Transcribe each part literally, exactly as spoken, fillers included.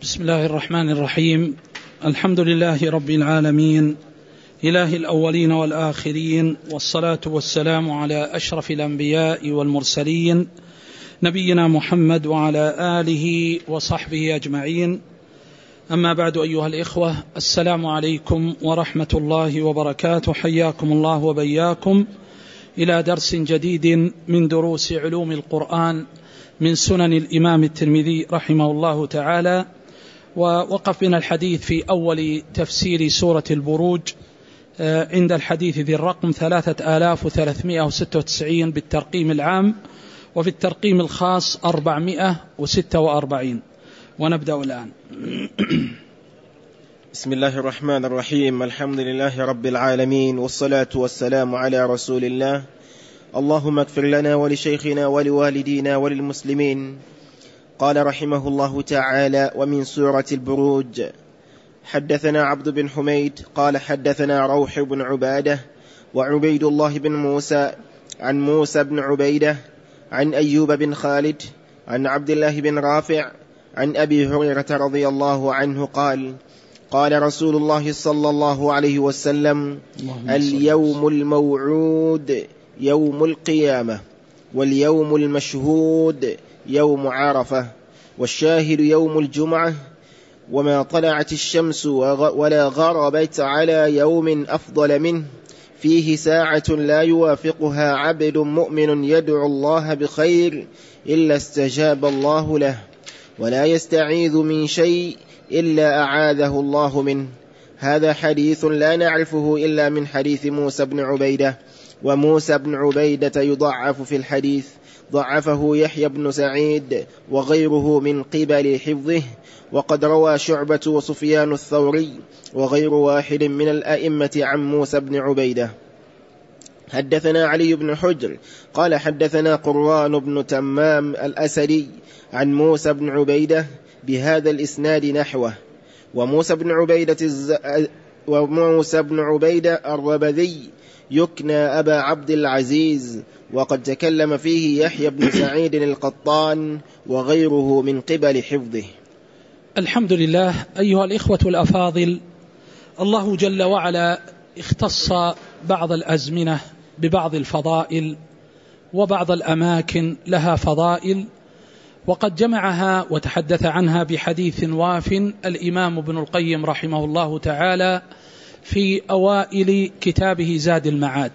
بسم الله الرحمن الرحيم. الحمد لله رب العالمين، إله الأولين والآخرين، والصلاة والسلام على أشرف الأنبياء والمرسلين نبينا محمد وعلى آله وصحبه أجمعين. أما بعد، أيها الإخوة، السلام عليكم ورحمة الله وبركاته. حياكم الله وبياكم إلى درس جديد من دروس علوم القرآن من سنن الإمام الترمذي رحمه الله تعالى. ووقف بنا الحديث في أول تفسير سورة البروج عند الحديث ذي الرقم ثلاثة آلاف وثلاثمائة وستة وتسعين بالترقيم العام، وفي الترقيم الخاص أربعمائة وستة وأربعين. ونبدأ الآن. بسم الله الرحمن الرحيم. الحمد لله رب العالمين، والصلاة والسلام على رسول الله. اللهم اغفر لنا ولشيخنا ولوالدينا وللمسلمين. قال رحمه الله تعالى: ومن سورة البروج. حدثنا عبد بن حميد قال حدثنا روح بن عبادة وعبيد الله بن موسى عن موسى بن عبيدة عن أيوب بن خالد عن عبد الله بن رافع عن أبي هريرة رضي الله عنه قال: قال رسول الله صلى الله عليه وسلم: اليوم الموعود يوم القيامة، واليوم المشهود يوم عرفة، والشاهد يوم الجمعة، وما طلعت الشمس ولا غربت على يوم أفضل منه، فيه ساعة لا يوافقها عبد مؤمن يدعو الله بخير إلا استجاب الله له، ولا يستعيذ من شيء إلا أعاذه الله منه. هذا حديث لا نعرفه إلا من حديث موسى بن عبيدة، وموسى بن عبيدة يضعف في الحديث، ضعفه يحيى بن سعيد وغيره من قبل حفظه. وقد روى شعبة وسفيان الثوري وغير واحد من الأئمة عن موسى بن عبيدة. حدثنا علي بن حجر قال حدثنا قران بن تمام الأسدي عن موسى بن عبيدة بهذا الإسناد نحوه. وموسى بن عبيدة الز... وموسى بن عبيدة الربذي يكنى أبا عبد العزيز، وقد تكلم فيه يحيى بن سعيد القطان وغيره من قبل حفظه. الحمد لله. أيها الإخوة الأفاضل، الله جل وعلا اختص بعض الأزمنة ببعض الفضائل، وبعض الأماكن لها فضائل، وقد جمعها وتحدث عنها بحديث واف الإمام ابن القيم رحمه الله تعالى في أوائل كتابه زاد المعاد.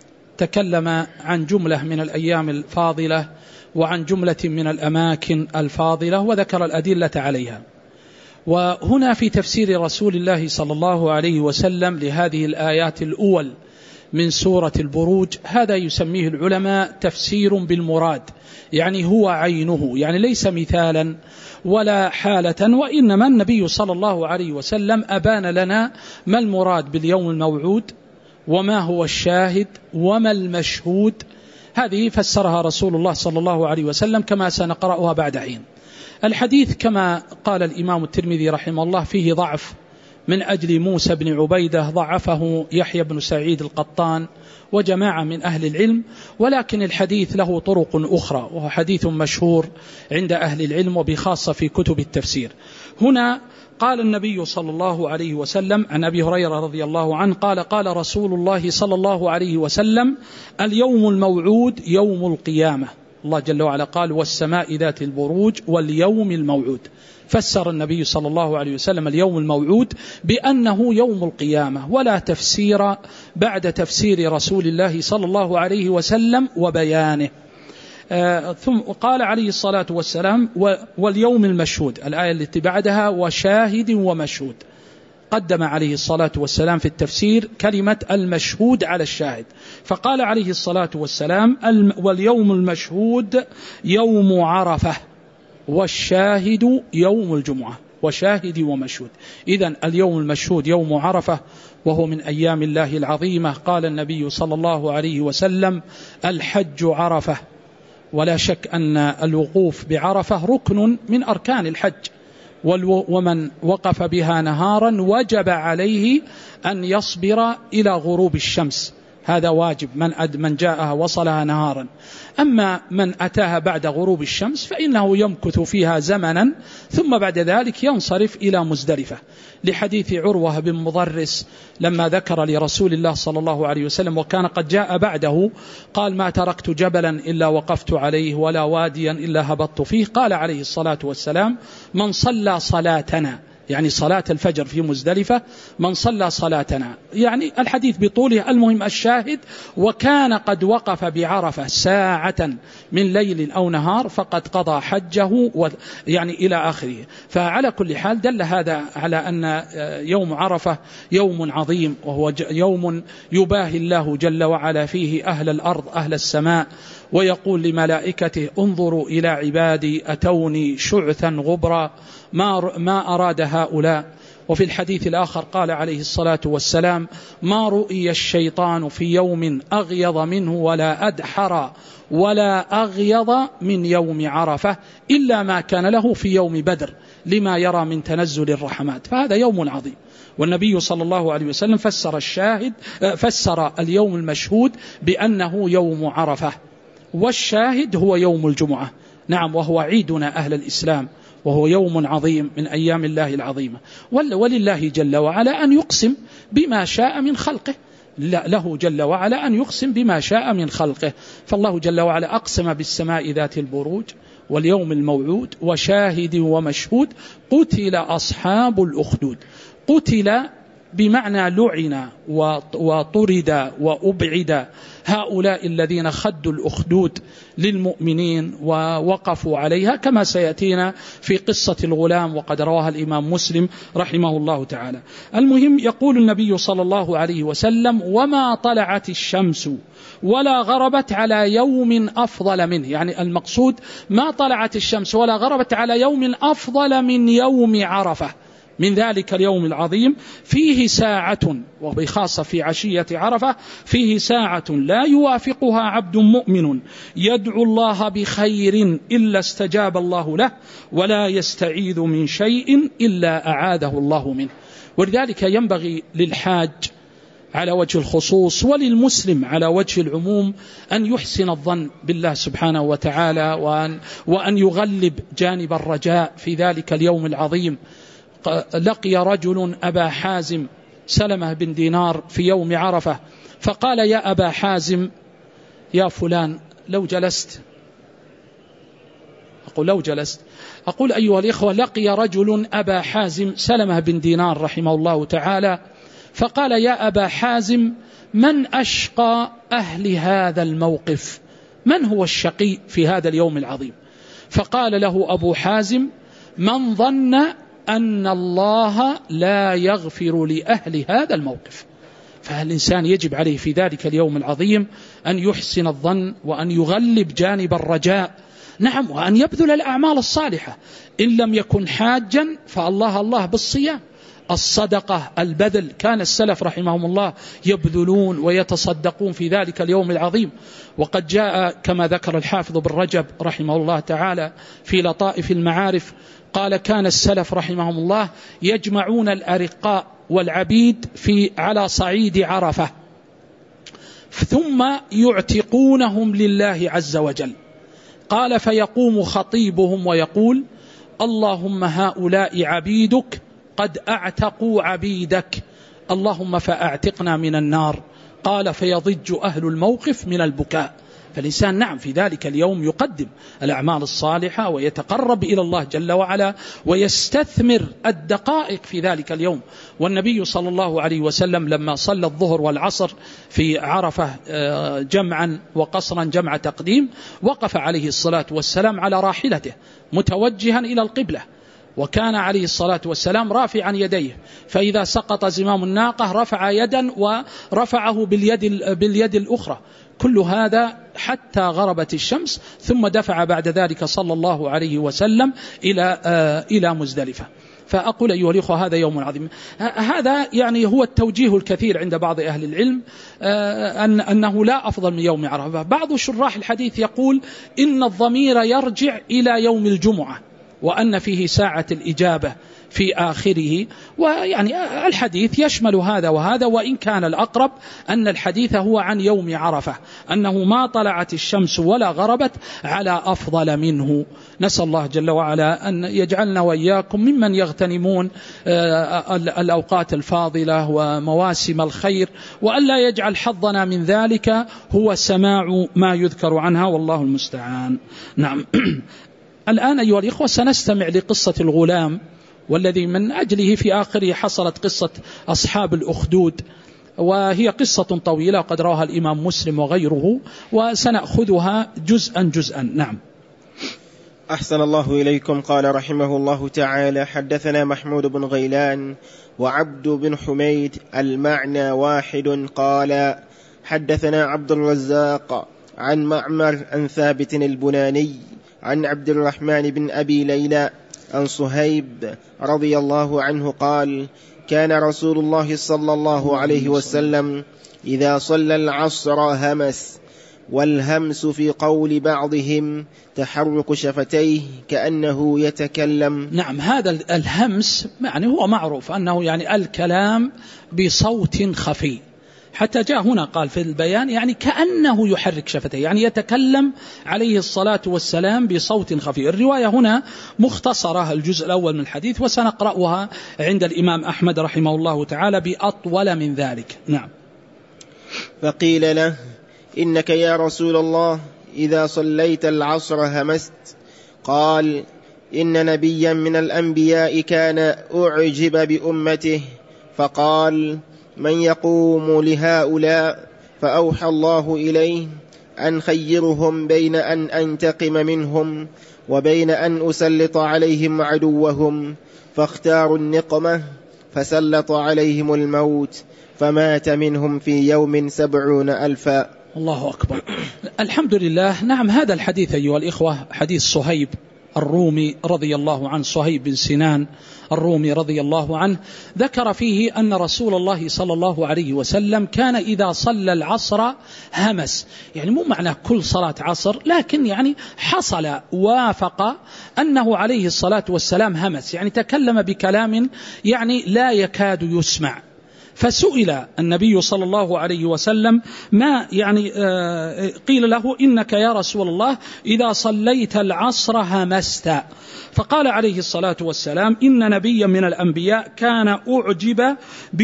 تكلم عن جملة من الأيام الفاضلة وعن جملة من الأماكن الفاضلة، وذكر الأدلة عليها. وهنا في تفسير رسول الله صلى الله عليه وسلم لهذه الآيات الأول من سورة البروج، هذا يسميه العلماء تفسير بالمراد، يعني هو عينه، يعني ليس مثالا ولا حالة، وإنما النبي صلى الله عليه وسلم أبان لنا ما المراد باليوم الموعود، وما هو الشاهد، وما المشهود. هذه فسرها رسول الله صلى الله عليه وسلم كما سنقرأها بعد حين. الحديث كما قال الإمام الترمذي رحمه الله فيه ضعف من أجل موسى بن عبيدة، ضعفه يحيى بن سعيد القطان وجماعة من أهل العلم، ولكن الحديث له طرق أخرى، وهو حديث مشهور عند أهل العلم وبخاصة في كتب التفسير. هنا قال النبي صلى الله عليه وسلم عن أبي هريرة رضي الله عنه قال: قال رسول الله صلى الله عليه وسلم: اليوم الموعود يوم القيامة. الله جل وعلا قال: والسماء ذات البروج واليوم الموعود. فسر النبي صلى الله عليه وسلم اليوم الموعود بأنه يوم القيامة، ولا تفسير بعد تفسير رسول الله صلى الله عليه وسلم وبيانه. آه ثم قال عليه الصلاة والسلام: واليوم المشهود، الآية التي بعدها: وشاهد ومشهود. قدم عليه الصلاة والسلام في التفسير كلمة المشهود على الشاهد، فقال عليه الصلاة والسلام: واليوم المشهود يوم عرفة، والشاهد يوم الجمعة. وشاهد ومشهود. إذن اليوم المشهود يوم عرفة، وهو من أيام الله العظيمة. قال النبي صلى الله عليه وسلم: الحج عرفة. ولا شك أن الوقوف بعرفة ركن من أركان الحج، ومن وقف بها نهارا وجب عليه أن يصبر إلى غروب الشمس، هذا واجب، من أد من جاءها وصلها نهارا. أما من أتاها بعد غروب الشمس فإنه يمكث فيها زمنا ثم بعد ذلك ينصرف إلى مزدلفة، لحديث عروة بن مضرس لما ذكر لرسول الله صلى الله عليه وسلم وكان قد جاء بعده قال: ما تركت جبلا إلا وقفت عليه ولا واديا إلا هبطت فيه. قال عليه الصلاة والسلام: من صلى صلاتنا، يعني صلاة الفجر في مزدلفة، من صلى صلاتنا، يعني الحديث بطوله. المهم الشاهد: وكان قد وقف بعرفة ساعة من ليل أو نهار فقد قضى حجه، يعني إلى آخره. فعلى كل حال دل هذا على أن يوم عرفة يوم عظيم، وهو يوم يباهي الله جل وعلا فيه أهل الأرض أهل السماء، ويقول لملائكته: انظروا إلى عبادي أتوني شعثا غبرا ما ما أراد هؤلاء. وفي الحديث الآخر قال عليه الصلاة والسلام: ما رؤي الشيطان في يوم أغيض منه ولا أدحر ولا أغيض من يوم عرفة إلا ما كان له في يوم بدر لما يرى من تنزل الرحمات. فهذا يوم عظيم، والنبي صلى الله عليه وسلم فسر الشاهد فسر اليوم المشهود بأنه يوم عرفة، والشاهد هو يوم الجمعة. نعم، وهو عيدنا أهل الإسلام، وهو يوم عظيم من أيام الله العظيمة. ولله جل وعلا أن يقسم بما شاء من خلقه، له جل وعلا أن يقسم بما شاء من خلقه. فالله جل وعلا أقسم بالسماء ذات البروج واليوم الموعود وشاهد ومشهود: قتل أصحاب الأخدود. قتل بمعنى لعن وطرد وأبعد هؤلاء الذين خدوا الأخدود للمؤمنين ووقفوا عليها، كما سيأتينا في قصة الغلام وقد رواها الإمام مسلم رحمه الله تعالى. المهم، يقول النبي صلى الله عليه وسلم: وما طلعت الشمس ولا غربت على يوم أفضل منه، يعني المقصود ما طلعت الشمس ولا غربت على يوم أفضل من يوم عرفة، من ذلك اليوم العظيم. فيه ساعة، وبخاصة في عشية عرفة، فيه ساعة لا يوافقها عبد مؤمن يدعو الله بخير إلا استجاب الله له، ولا يستعيذ من شيء إلا أعاذه الله منه. ولذلك ينبغي للحاج على وجه الخصوص وللمسلم على وجه العموم أن يحسن الظن بالله سبحانه وتعالى، وأن, وأن يغلب جانب الرجاء في ذلك اليوم العظيم. لقي رجل أبا حازم سلمة بن دينار في يوم عرفة فقال: يا أبا حازم، يا فلان، لو جلست أقول لو جلست أقول أيها الإخوة، لقي رجل أبا حازم سلمة بن دينار رحمه الله تعالى فقال: يا أبا حازم، من أشقى أهل هذا الموقف؟ من هو الشقي في هذا اليوم العظيم؟ فقال له أبو حازم: من ظن أن الله لا يغفر لأهل هذا الموقف. فالإنسان يجب عليه في ذلك اليوم العظيم أن يحسن الظن وأن يغلب جانب الرجاء، نعم، وأن يبذل الأعمال الصالحة. إن لم يكن حاجا فالله الله بالصيام، الصدقة، البذل. كان السلف رحمهم الله يبذلون ويتصدقون في ذلك اليوم العظيم. وقد جاء كما ذكر الحافظ بن رجب رحمه الله تعالى في لطائف المعارف قال: كان السلف رحمهم الله يجمعون الأرقاء والعبيد في على صعيد عرفة ثم يعتقونهم لله عز وجل. قال: فيقوم خطيبهم ويقول: اللهم هؤلاء عبيدك قد أعتقوا عبيدك، اللهم فأعتقنا من النار. قال: فيضج أهل الموقف من البكاء. فالإنسان نعم في ذلك اليوم يقدم الأعمال الصالحة ويتقرب إلى الله جل وعلا ويستثمر الدقائق في ذلك اليوم. والنبي صلى الله عليه وسلم لما صلى الظهر والعصر في عرفة جمعا وقصرا جمع تقديم، وقف عليه الصلاة والسلام على راحلته متوجها إلى القبلة، وكان عليه الصلاة والسلام رافعا يديه، فإذا سقط زمام الناقة رفع يدا ورفعه باليد, باليد الأخرى. كل هذا حتى غربت الشمس، ثم دفع بعد ذلك صلى الله عليه وسلم إلى إلى مزدلفة. فأقول أيها الأخوة هذا يوم عظيم. هذا يعني هو التوجيه الكثير عند بعض أهل العلم أن أنه لا أفضل من يوم عرفة. بعض شراح الحديث يقول إن الضمير يرجع إلى يوم الجمعة، وأن فيه ساعة الإجابة في آخره. ويعني الحديث يشمل هذا وهذا، وإن كان الأقرب أن الحديث هو عن يوم عرفة، أنه ما طلعت الشمس ولا غربت على أفضل منه. نسأل الله جل وعلا أن يجعلنا وإياكم ممن يغتنمون الأوقات الفاضلة ومواسم الخير، وأن لا يجعل حظنا من ذلك هو سماع ما يذكر عنها، والله المستعان. نعم. الآن أيها الإخوة سنستمع لقصة الغلام، والذي من أجله في آخره حصلت قصة أصحاب الأخدود، وهي قصة طويلة قد رواها الإمام مسلم وغيره، وسنأخذها جزءا جزءا. نعم. أحسن الله إليكم. قال رحمه الله تعالى: حدثنا محمود بن غيلان وعبد بن حميد المعنى واحد. قال: حدثنا عبد الرزاق عن معمر عن ثابت البناني عن عبد الرحمن بن أبي ليلى عن صهيب رضي الله عنه قال: كان رسول الله صلى الله عليه وسلم إذا صلى العصر همس، والهمس في قول بعضهم تحرك شفتيه كأنه يتكلم. نعم، هذا الهمس يعني هو معروف أنه يعني الكلام بصوت خفي، حتى جاء هنا قال في البيان يعني كأنه يحرك شفتيه، يعني يتكلم عليه الصلاة والسلام بصوت خفي. الرواية هنا مختصرة الجزء الأول من الحديث، وسنقرأها عند الإمام أحمد رحمه الله تعالى بأطول من ذلك. نعم. فقيل له: إنك يا رسول الله إذا صليت العصر همست. قال: إن نبيا من الأنبياء كان أعجب بأمته، فقال: من يقوم لهؤلاء؟ فأوحى الله إليه أن خيرهم بين أن أنتقم منهم وبين أن أسلط عليهم عدوهم، فاختاروا النقمة، فسلط عليهم الموت، فمات منهم في يوم سبعون ألفا. الله أكبر. الحمد لله. نعم، هذا الحديث أيها الإخوة حديث صهيب الرومي رضي الله عنه، صهيب بن سنان الرومي رضي الله عنه، ذكر فيه أن رسول الله صلى الله عليه وسلم كان إذا صلى العصر همس، يعني مو معنى كل صلاة عصر، لكن يعني حصل وافق أنه عليه الصلاة والسلام همس، يعني تكلم بكلام يعني لا يكاد يسمع. فسئل النبي صلى الله عليه وسلم ما يعني آه قيل له: إنك يا رسول الله إذا صليت العصر همست. فقال عليه الصلاة والسلام: إن نبيا من الأنبياء كان أعجب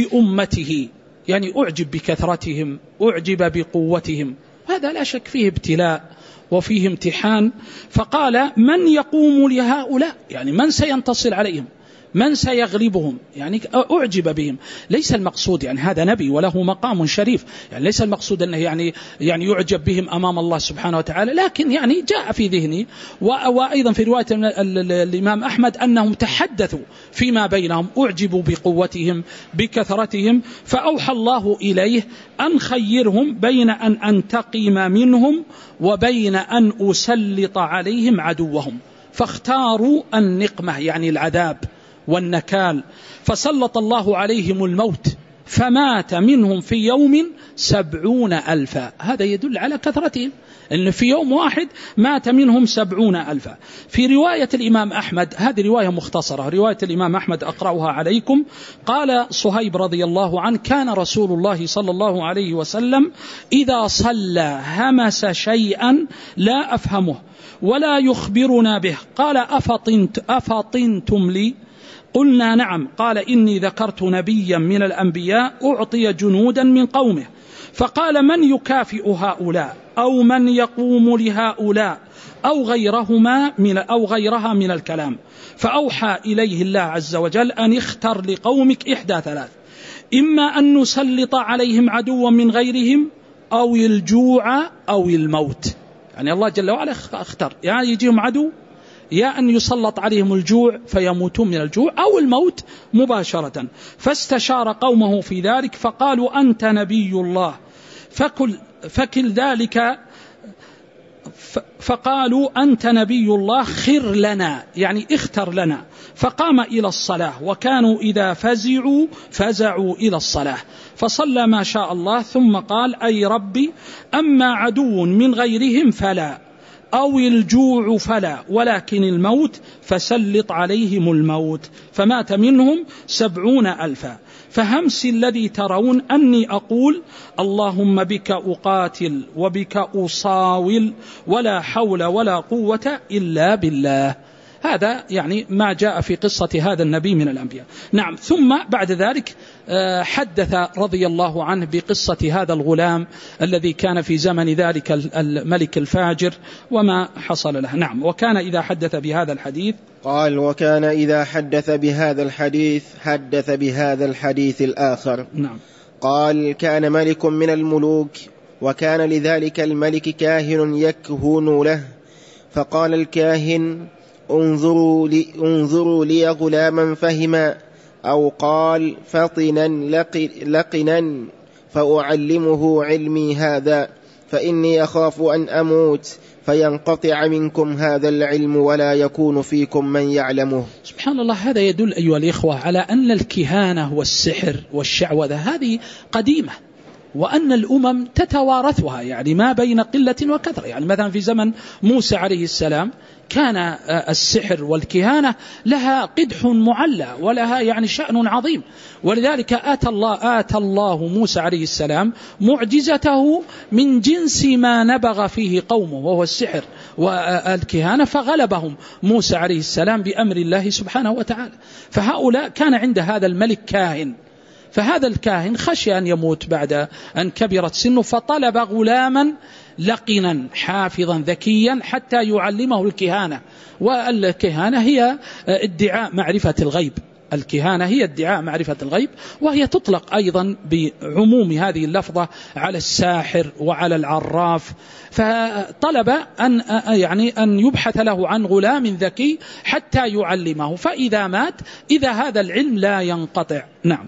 بأمته، يعني أعجب بكثرتهم، أعجب بقوتهم، هذا لا شك فيه ابتلاء وفيه امتحان. فقال: من يقوم لهؤلاء؟ يعني من سينتصر عليهم، من سيغلبهم، يعني أعجب بهم. ليس المقصود يعني هذا نبي وله مقام شريف، يعني ليس المقصود أنه يعني يعني يعجب بهم أمام الله سبحانه وتعالى، لكن يعني جاء في ذهني. وأيضا في رواية الإمام أحمد أنهم تحدثوا فيما بينهم، أعجبوا بقوتهم بكثرتهم، فأوحى الله إليه أن خيرهم بين أن أنتقم منهم وبين أن أسلط عليهم عدوهم، فاختاروا النقمة يعني العذاب والنكال، فسلط الله عليهم الموت، فمات منهم في يوم سبعون ألفا. هذا يدل على كثرتهم، أن في يوم واحد مات منهم سبعون ألفا. في رواية الإمام أحمد، هذه رواية مختصرة، رواية الإمام أحمد أقرأها عليكم. قال صهيب رضي الله عنه: كان رسول الله صلى الله عليه وسلم إذا صلى همس شيئا لا أفهمه ولا يخبرنا به. قال: أفطنت أفطنتم لي؟ قلنا: نعم. قال: إني ذكرت نبيا من الأنبياء أعطي جنودا من قومه، فقال: من يكافئ هؤلاء أو من يقوم لهؤلاء أو غيرهما من أو غيرها من الكلام، فأوحى إليه الله عز وجل أن اختر لقومك إحدى ثلاث: إما أن نسلط عليهم عدوا من غيرهم، أو الجوع أو الموت. يعني الله جل وعلا اختار، يعني يجيهم عدو، يا أن يسلط عليهم الجوع فيموتون من الجوع، أو الموت مباشرة. فاستشار قومه في ذلك، فقالوا: أنت نبي الله فكل, فكل ذلك فقالوا: أنت نبي الله خر لنا، يعني اختر لنا. فقام إلى الصلاة، وكانوا إذا فزعوا فزعوا إلى الصلاة، فصلى ما شاء الله، ثم قال: أي ربي، أما عدو من غيرهم فلا، أو الجوع فلا، ولكن الموت فسلط عليهم الموت، فمات منهم سبعون ألفا. فهمس الذي ترون أني أقول اللهم بك أقاتل وبك أصاول ولا حول ولا قوة إلا بالله. هذا يعني ما جاء في قصة هذا النبي من الأنبياء. نعم. ثم بعد ذلك حدث رضي الله عنه بقصة هذا الغلام الذي كان في زمن ذلك الملك الفاجر وما حصل له. نعم. وكان إذا حدث بهذا الحديث قال وكان إذا حدث بهذا الحديث حدث بهذا الحديث الآخر. نعم. قال كان ملك من الملوك، وكان لذلك الملك كاهن يكهن له، فقال الكاهن انظروا لي, انظروا لي غلاما فهما، أو قال فطنا لقنا فأعلمه علمي هذا، فإني أخاف أن أموت فينقطع منكم هذا العلم ولا يكون فيكم من يعلمه. سبحان الله. هذا يدل أيها الإخوة على أن الكهانة والسحر والشعوذة هذه قديمة، وأن الأمم تتوارثها، يعني ما بين قلة وكثرة. يعني مثلا في زمن موسى عليه السلام كان السحر والكهانة لها قدح معلى ولها يعني شأن عظيم، ولذلك آتى الله, آتى الله موسى عليه السلام معجزته من جنس ما نبغ فيه قومه، وهو السحر والكهانة، فغلبهم موسى عليه السلام بأمر الله سبحانه وتعالى. فهؤلاء كان عند هذا الملك كاهن، فهذا الكاهن خشي أن يموت بعد أن كبرت سنه، فطلب غلاما لقنا حافظا ذكيا حتى يعلمه الكهانة. والكهانة هي ادعاء معرفة الغيب، الكهانة هي ادعاء معرفة الغيب، وهي تطلق أيضا بعموم هذه اللفظة على الساحر وعلى العراف. فطلب أن يعني أن يبحث له عن غلام ذكي حتى يعلمه، فإذا مات إذا هذا العلم لا ينقطع. نعم.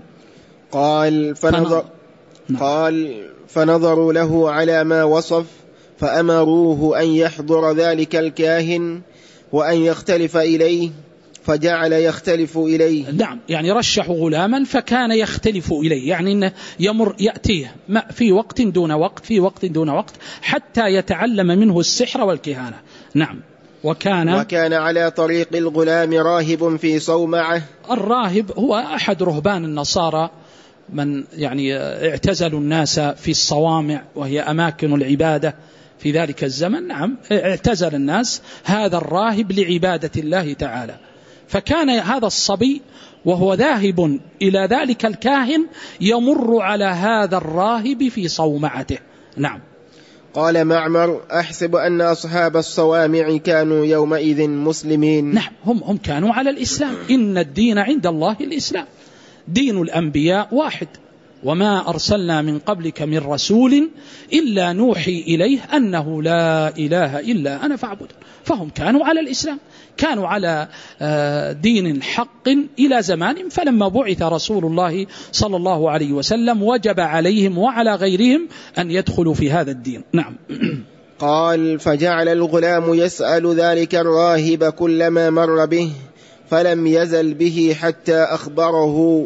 قال فنظر نعم. قال فنظروا له على ما وصف، فأمروه أن يحضر ذلك الكاهن وأن يختلف إليه، فجعل يختلف إليه. نعم. يعني رشحوا غلاما فكان يختلف إليه، يعني إنه يمر يأتيه في وقت دون وقت في وقت دون وقت حتى يتعلم منه السحر والكهانة. نعم. وكان وكان على طريق الغلام راهب في صومعة. الراهب هو أحد رهبان النصارى من يعني اعتزلوا الناس في الصوامع وهي أماكن العبادة في ذلك الزمن. نعم. اعتزل الناس هذا الراهب لعبادة الله تعالى، فكان هذا الصبي وهو ذاهب إلى ذلك الكاهن يمر على هذا الراهب في صومعته. نعم. قال معمر أحسب أن أصحاب الصوامع كانوا يومئذ مسلمين. نعم. هم, هم كانوا على الإسلام. إن الدين عند الله الإسلام، دين الأنبياء واحد، وما أرسلنا من قبلك من رسول إلا نوحي إليه أنه لا إله إلا أنا فاعبد. فهم كانوا على الإسلام، كانوا على دين حق إلى زمان، فلما بعث رسول الله صلى الله عليه وسلم وجب عليهم وعلى غيرهم أن يدخلوا في هذا الدين. نعم. قال فجعل الغلام يسأل ذلك الراهب كلما مر به، فلم يزل به حتى أخبره،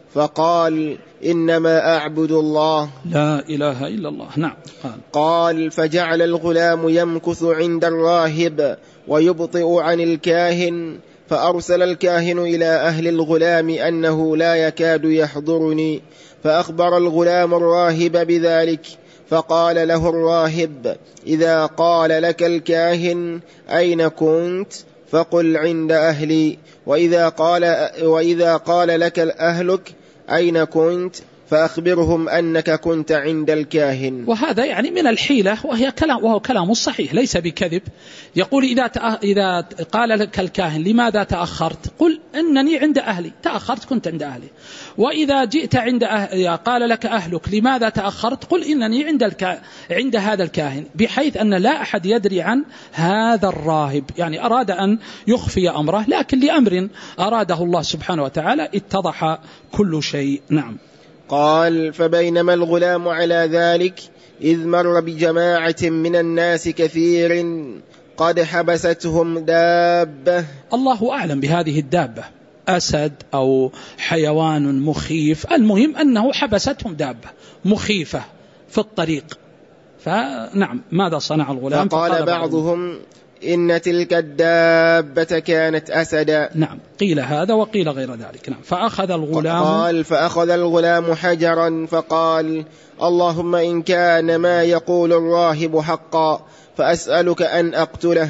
فقال إنما أعبد الله لا إله إلا الله. نعم. قال, قال فجعل الغلام يمكث عند الراهب ويبطئ عن الكاهن، فأرسل الكاهن إلى أهل الغلام أنه لا يكاد يحضرني، فأخبر الغلام الراهب بذلك، فقال له الراهب إذا قال لك الكاهن أين كنت فقل عند أهلي، وإذا قال, وإذا قال لك أهلك أين كنت فأخبرهم أنك كنت عند الكاهن. وهذا يعني من الحيلة، وهي كلام وهو كلام صحيح ليس بكذب. يقول إذا إذا قال لك الكاهن لماذا تأخرت قل إنني عند أهلي، تأخرت كنت عند أهلي. وإذا جئت عند أهل قال لك أهلك لماذا تأخرت قل إنني عند الكا... عند هذا الكاهن، بحيث أن لا أحد يدري عن هذا الراهب. يعني أراد أن يخفي أمره، لكن لأمر أراده الله سبحانه وتعالى اتضح كل شيء. نعم. قال فبينما الغلام على ذلك إذ مر بجماعة من الناس كثير قد حبستهم دابة. الله أعلم بهذه الدابة، أسد أو حيوان مخيف، المهم أنه حبستهم دابة مخيفة في الطريق، فنعم ماذا صنع الغلام؟ فقال, فقال بعضهم إن تلك الدابة كانت أسدا. نعم قيل هذا وقيل غير ذلك. نعم فأخذ الغلام قال فأخذ الغلام حجرا فقال اللهم إن كان ما يقول الراهب حقا فأسألك أن أقتله.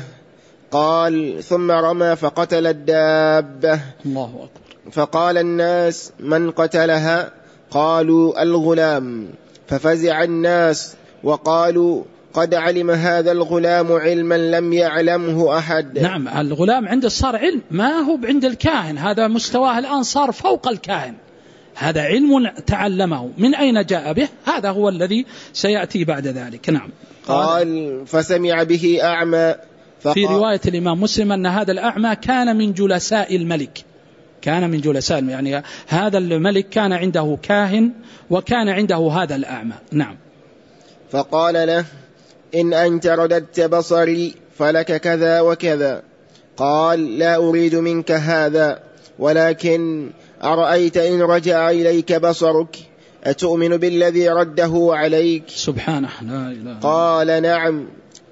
قال ثم رمى فقتل الدابة. الله أكبر. فقال الناس من قتلها؟ قالوا الغلام. ففزع الناس وقالوا قد علم هذا الغلام علما لم يعلمه أحد. نعم الغلام عنده صار علم ما هو عند الكاهن، هذا مستواه الآن صار فوق الكاهن، هذا علم تعلمه. من أين جاء به؟ هذا هو الذي سيأتي بعد ذلك. نعم قال, قال فسمع به أعمى. في رواية الإمام مسلم أن هذا الأعمى كان من جلساء الملك، كان من جلساء يعني هذا الملك كان عنده كاهن وكان عنده هذا الأعمى. نعم فقال له إن أنت رددت بصري فلك كذا وكذا. قال لا أريد منك هذا، ولكن أرأيت إن رجع إليك بصرك أتؤمن بالذي رده عليك؟ سبحانه لا إله. قال نعم.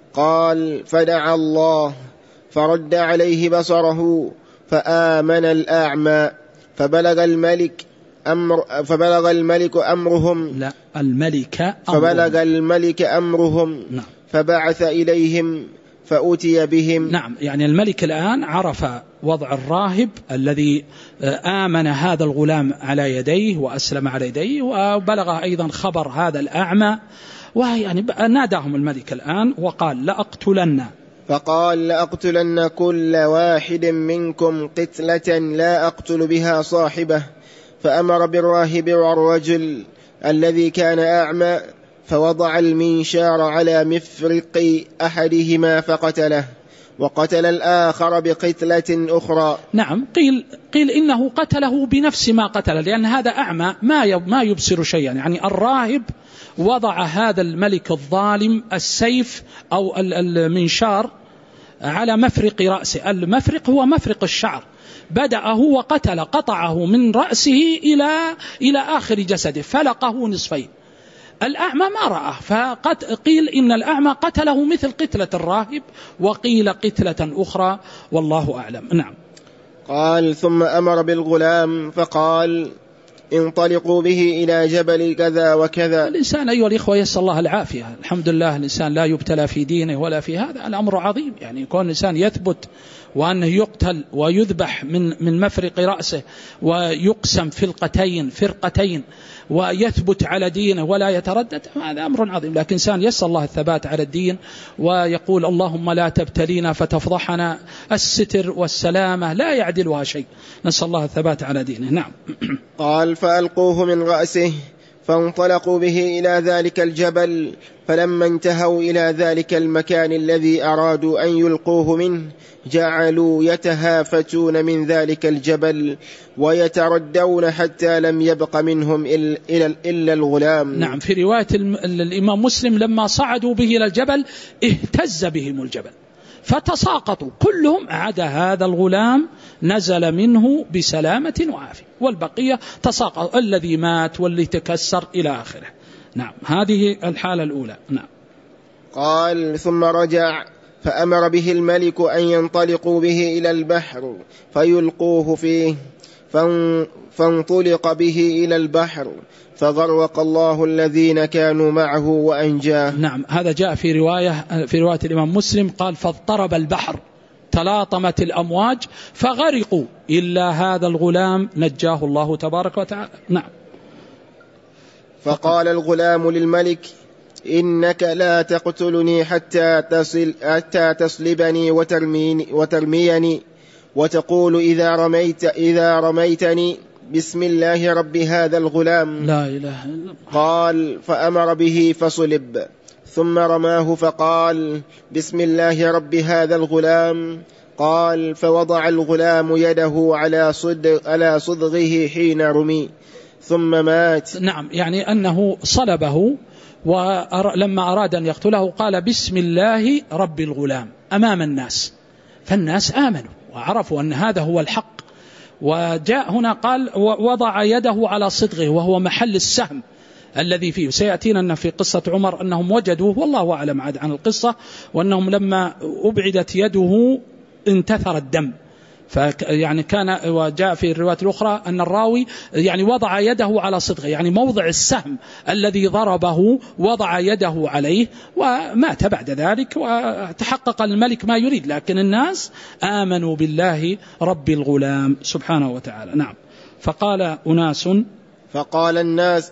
قال فدعا الله فرد عليه بصره فآمن الأعمى. فبلغ الملك أمر فبلغ الملك أمرهم لا الملك أمرهم. فبلغ الملك أمرهم. نعم. فبعث إليهم فأتي بهم. نعم يعني الملك الآن عرف وضع الراهب الذي آمن هذا الغلام على يديه وأسلم على يديه، وبلغ أيضا خبر هذا الأعمى، ويعني ناداهم الملك الآن وقال لأقتلن. فقال لأقتلن كل واحد منكم قتلة لا أقتل بها صاحبه. فأمر بالراهب والرجل الذي كان أعمى فوضع المنشار على مفرق أحدهما فقتله، وقتل الآخر بقتلة أخرى. نعم قيل, قيل إنه قتله بنفس ما قتله، لأن هذا أعمى ما ما يبصر شيئا. يعني الراهب وضع هذا الملك الظالم السيف أو المنشار على مفرق رأسه. المفرق هو مفرق الشعر، بدأه وقتل قطعه من رأسه إلى إلى آخر جسده فلقه نصفين. الأعمى ما رأى، فقيل إن الأعمى قتله مثل قتلة الراهب، وقيل قتلة أخرى والله أعلم. نعم. قال ثم أمر بالغلام فقال انطلقوا به إلى جبل كذا وكذا. الإنسان أيها الإخوة يسأل الله العافية، الحمد لله الإنسان لا يبتلى في دينه ولا في هذا، الأمر عظيم. يعني يكون الإنسان يثبت وأنه يقتل ويذبح من من مفرق رأسه ويقسم فرقتين فرقتين ويثبت على دينه ولا يتردد، هذا أمر عظيم. لكن إنسان يسأل الله الثبات على الدين ويقول اللهم لا تبتلينا فتفضحنا، الستر والسلامة لا يعدلها شيء، نسأل الله الثبات على دينه. نعم. قال فألقوه من رأسه فانطلقوا به إلى ذلك الجبل. فلما انتهوا إلى ذلك المكان الذي أرادوا أن يلقوه منه جعلوا يتهافتون من ذلك الجبل ويتردون حتى لم يبق منهم إلا الغلام. نعم في رواية الإمام مسلم لما صعدوا به إلى الجبل اهتز بهم الجبل فتساقطوا كلهم عدا هذا الغلام نزل منه بسلامة وعافية، والبقية تساقط، الذي مات واللي تكسر إلى آخره. نعم هذه الحالة الأولى. نعم. قال ثم رجع فأمر به الملك أن ينطلقوا به إلى البحر فيلقوه فيه، فانطلق به إلى البحر فغرق الله الذين كانوا معه وأنجاه. نعم هذا جاء في رواية في رواية الإمام مسلم قال فاضطرب البحر تلاطمت الأمواج فغرقوا إلا هذا الغلام نجاه الله تبارك وتعالى. نعم. فقال الغلام للملك إنك لا تقتلني حتى تصل حتى تصلبني وترميني, وترميني وتقول إذا رميت إذا رميتني بسم الله رب هذا الغلام. لا إله إلا الله. قال فأمر به فصلب ثم رماه فقال بسم الله رب هذا الغلام. قال فوضع الغلام يده على صدغ على صدغه حين رمي ثم مات. نعم يعني أنه صلبه، ولما أراد أن يقتله قال بسم الله رب الغلام أمام الناس، فالناس آمنوا وعرفوا أن هذا هو الحق. وجاء هنا قال وضع يده على صدغه وهو محل السهم الذي فيه. سيأتينا أن في قصة عمر أنهم وجدوه والله أعلم عاد عن القصة، وأنهم لما أبعدت يده انتثر الدم، فيعني كان وجاء في الروايات الأخرى أن الراوي يعني وضع يده على صدغه، يعني موضع السهم الذي ضربه وضع يده عليه ومات بعد ذلك، وتحقق الملك ما يريد، لكن الناس آمنوا بالله رب الغلام سبحانه وتعالى. نعم. فقال أناس فقال الناس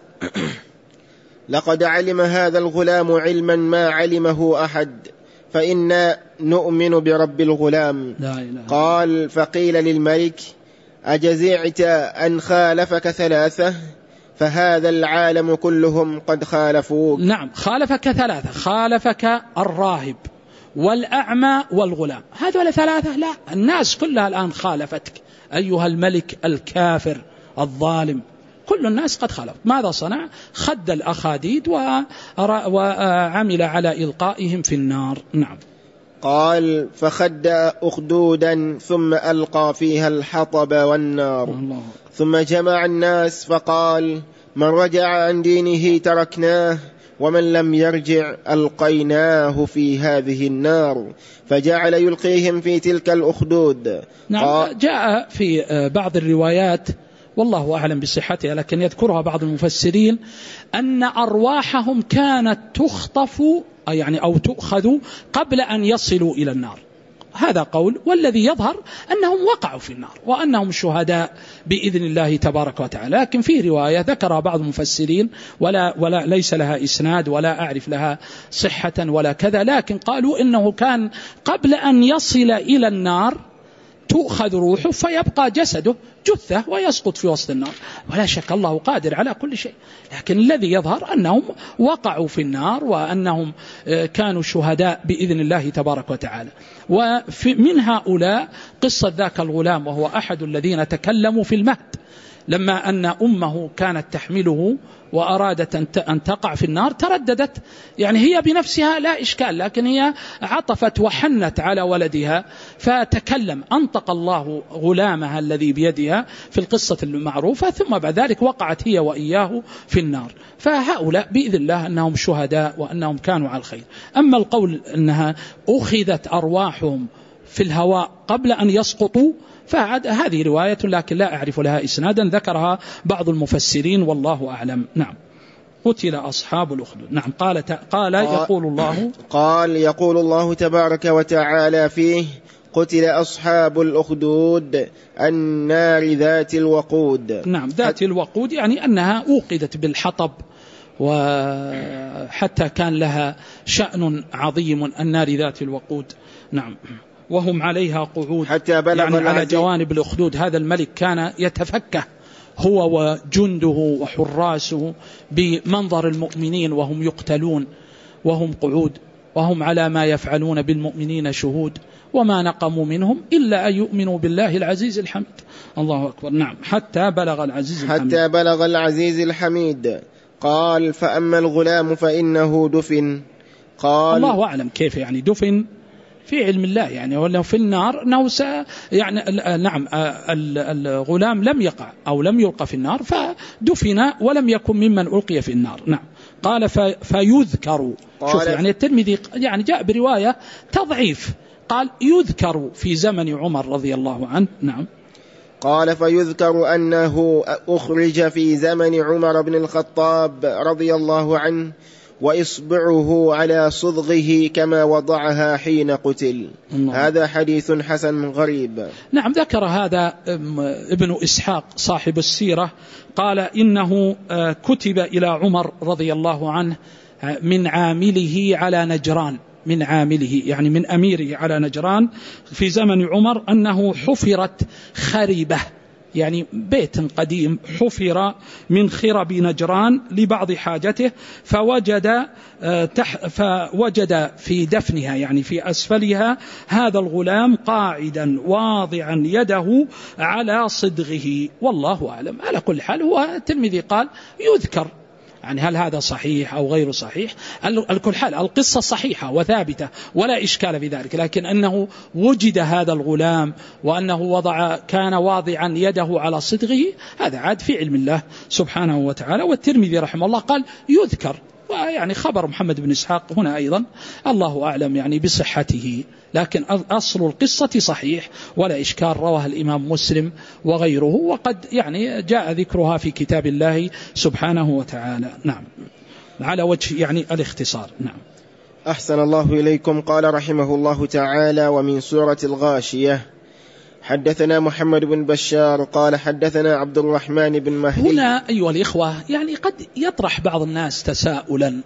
لقد علم هذا الغلام علما ما علمه أحد، فإنا نؤمن برب الغلام. لا إله. قال فقيل للملك أجزعت أن خالفك ثلاثة؟ فهذا العالم كلهم قد خالفوك. نعم، خالفك ثلاثة، خالفك الراهب والأعمى والغلام، هذول ثلاثة. لا، الناس كلها الآن خالفتك أيها الملك الكافر الظالم، كل الناس قد خالف. ماذا صنع؟ خد الأخاديد وعمل على إلقائهم في النار. نعم. قال فخد أخدودا ثم ألقى فيها الحطب والنار. الله. ثم جمع الناس فقال من رجع عن دينه تركناه، ومن لم يرجع ألقيناه في هذه النار، فجعل يلقيهم في تلك الأخدود. نعم. جاء في بعض الروايات والله أعلم بصحتها، لكن يذكرها بعض المفسرين أن أرواحهم كانت تخطف يعني أو تؤخذ قبل أن يصلوا إلى النار، هذا قول، والذي يظهر أنهم وقعوا في النار وأنهم شهداء بإذن الله تبارك وتعالى. لكن في رواية ذكرها بعض المفسرين ولا, ولا ليس لها إسناد ولا أعرف لها صحة ولا كذا، لكن قالوا إنه كان قبل أن يصل إلى النار تؤخذ روحه فيبقى جسده جثة ويسقط في وسط النار، ولا شك الله قادر على كل شيء، لكن الذي يظهر أنهم وقعوا في النار وأنهم كانوا شهداء بإذن الله تبارك وتعالى. ومن هؤلاء قصة ذاك الغلام، وهو أحد الذين تكلموا في المهد لما أن أمه كانت تحمله وأرادت أن تقع في النار، ترددت، يعني هي بنفسها لا إشكال، لكن هي عطفت وحنت على ولدها فتكلم، أنطق الله غلامها الذي بيدها في القصة المعروفة، ثم بعد ذلك وقعت هي وإياه في النار. فهؤلاء بإذن الله أنهم شهداء وأنهم كانوا على الخير. أما القول أنها أخذت أرواحهم في الهواء قبل أن يسقطوا فهذه رواية لكن لا أعرف لها إسنادا، ذكرها بعض المفسرين والله أعلم. نعم. قتل أصحاب الأخدود. نعم. قال قال يقول الله قال يقول الله تبارك وتعالى فيه قتل أصحاب الأخدود النار ذات الوقود. نعم، ذات الوقود يعني أنها أوقدت بالحطب، وحتى كان لها شأن عظيم النار ذات الوقود. نعم. وهم عليها قعود، حتى بلغ يعني على جوانب الأخدود. هذا الملك كان يتفكه هو وجنده وحراسه بمنظر المؤمنين وهم يقتلون وهم قعود، وهم على ما يفعلون بالمؤمنين شهود، وما نقموا منهم إلا أن يؤمنوا بالله العزيز الحميد. الله أكبر. نعم. حتى بلغ العزيز الحميد. حتى بلغ العزيز الحميد. قال فأما الغلام فإنه دفن. قال الله أعلم كيف يعني دفن في علم الله، يعني ولا في النار نوس يعني. نعم، الغلام لم يقع أو لم يلقى في النار فدفن ولم يكن ممن ألقي في النار. نعم. قال فيذكر. شوف يعني الترمذي يعني جاء برواية تضعيف، قال يذكر في زمن عمر رضي الله عنه. نعم. قال فيذكر أنه أخرج في زمن عمر بن الخطاب رضي الله عنه وإصبعه على صدغه كما وضعها حين قتل. الله. هذا حديث حسن غريب. نعم. ذكر هذا ابن إسحاق صاحب السيرة، قال إنه كتب إلى عمر رضي الله عنه من عامله على نجران، من عامله يعني من أميره على نجران في زمن عمر أنه حفرت خربة، يعني بيت قديم حفر من خرب نجران لبعض حاجته، فوجد فوجد في دفنها يعني في أسفلها هذا الغلام قاعدا واضعا يده على صدغه، والله أعلم. على كل حال هو الترمذي قال يذكر، يعني هل هذا صحيح أو غير صحيح؟ الكل حال القصة صحيحة وثابتة ولا إشكال في ذلك، لكن أنه وجد هذا الغلام وأنه وضع كان واضعا يده على صدغه هذا عاد في علم الله سبحانه وتعالى. والترمذي رحمه الله قال يذكر، ويعني خبر محمد بن إسحاق هنا أيضا الله أعلم يعني بصحته، لكن أصل القصة صحيح ولا إشكال، رواه الإمام مسلم وغيره، وقد يعني جاء ذكرها في كتاب الله سبحانه وتعالى. نعم، على وجه يعني الاختصار. نعم. أحسن الله إليكم. قال رحمه الله تعالى: ومن سورة الغاشية. حدثنا محمد بن بشار قال حدثنا عبد الرحمن بن مهدي. هنا أيها الإخوة يعني قد يطرح بعض الناس تساؤلا،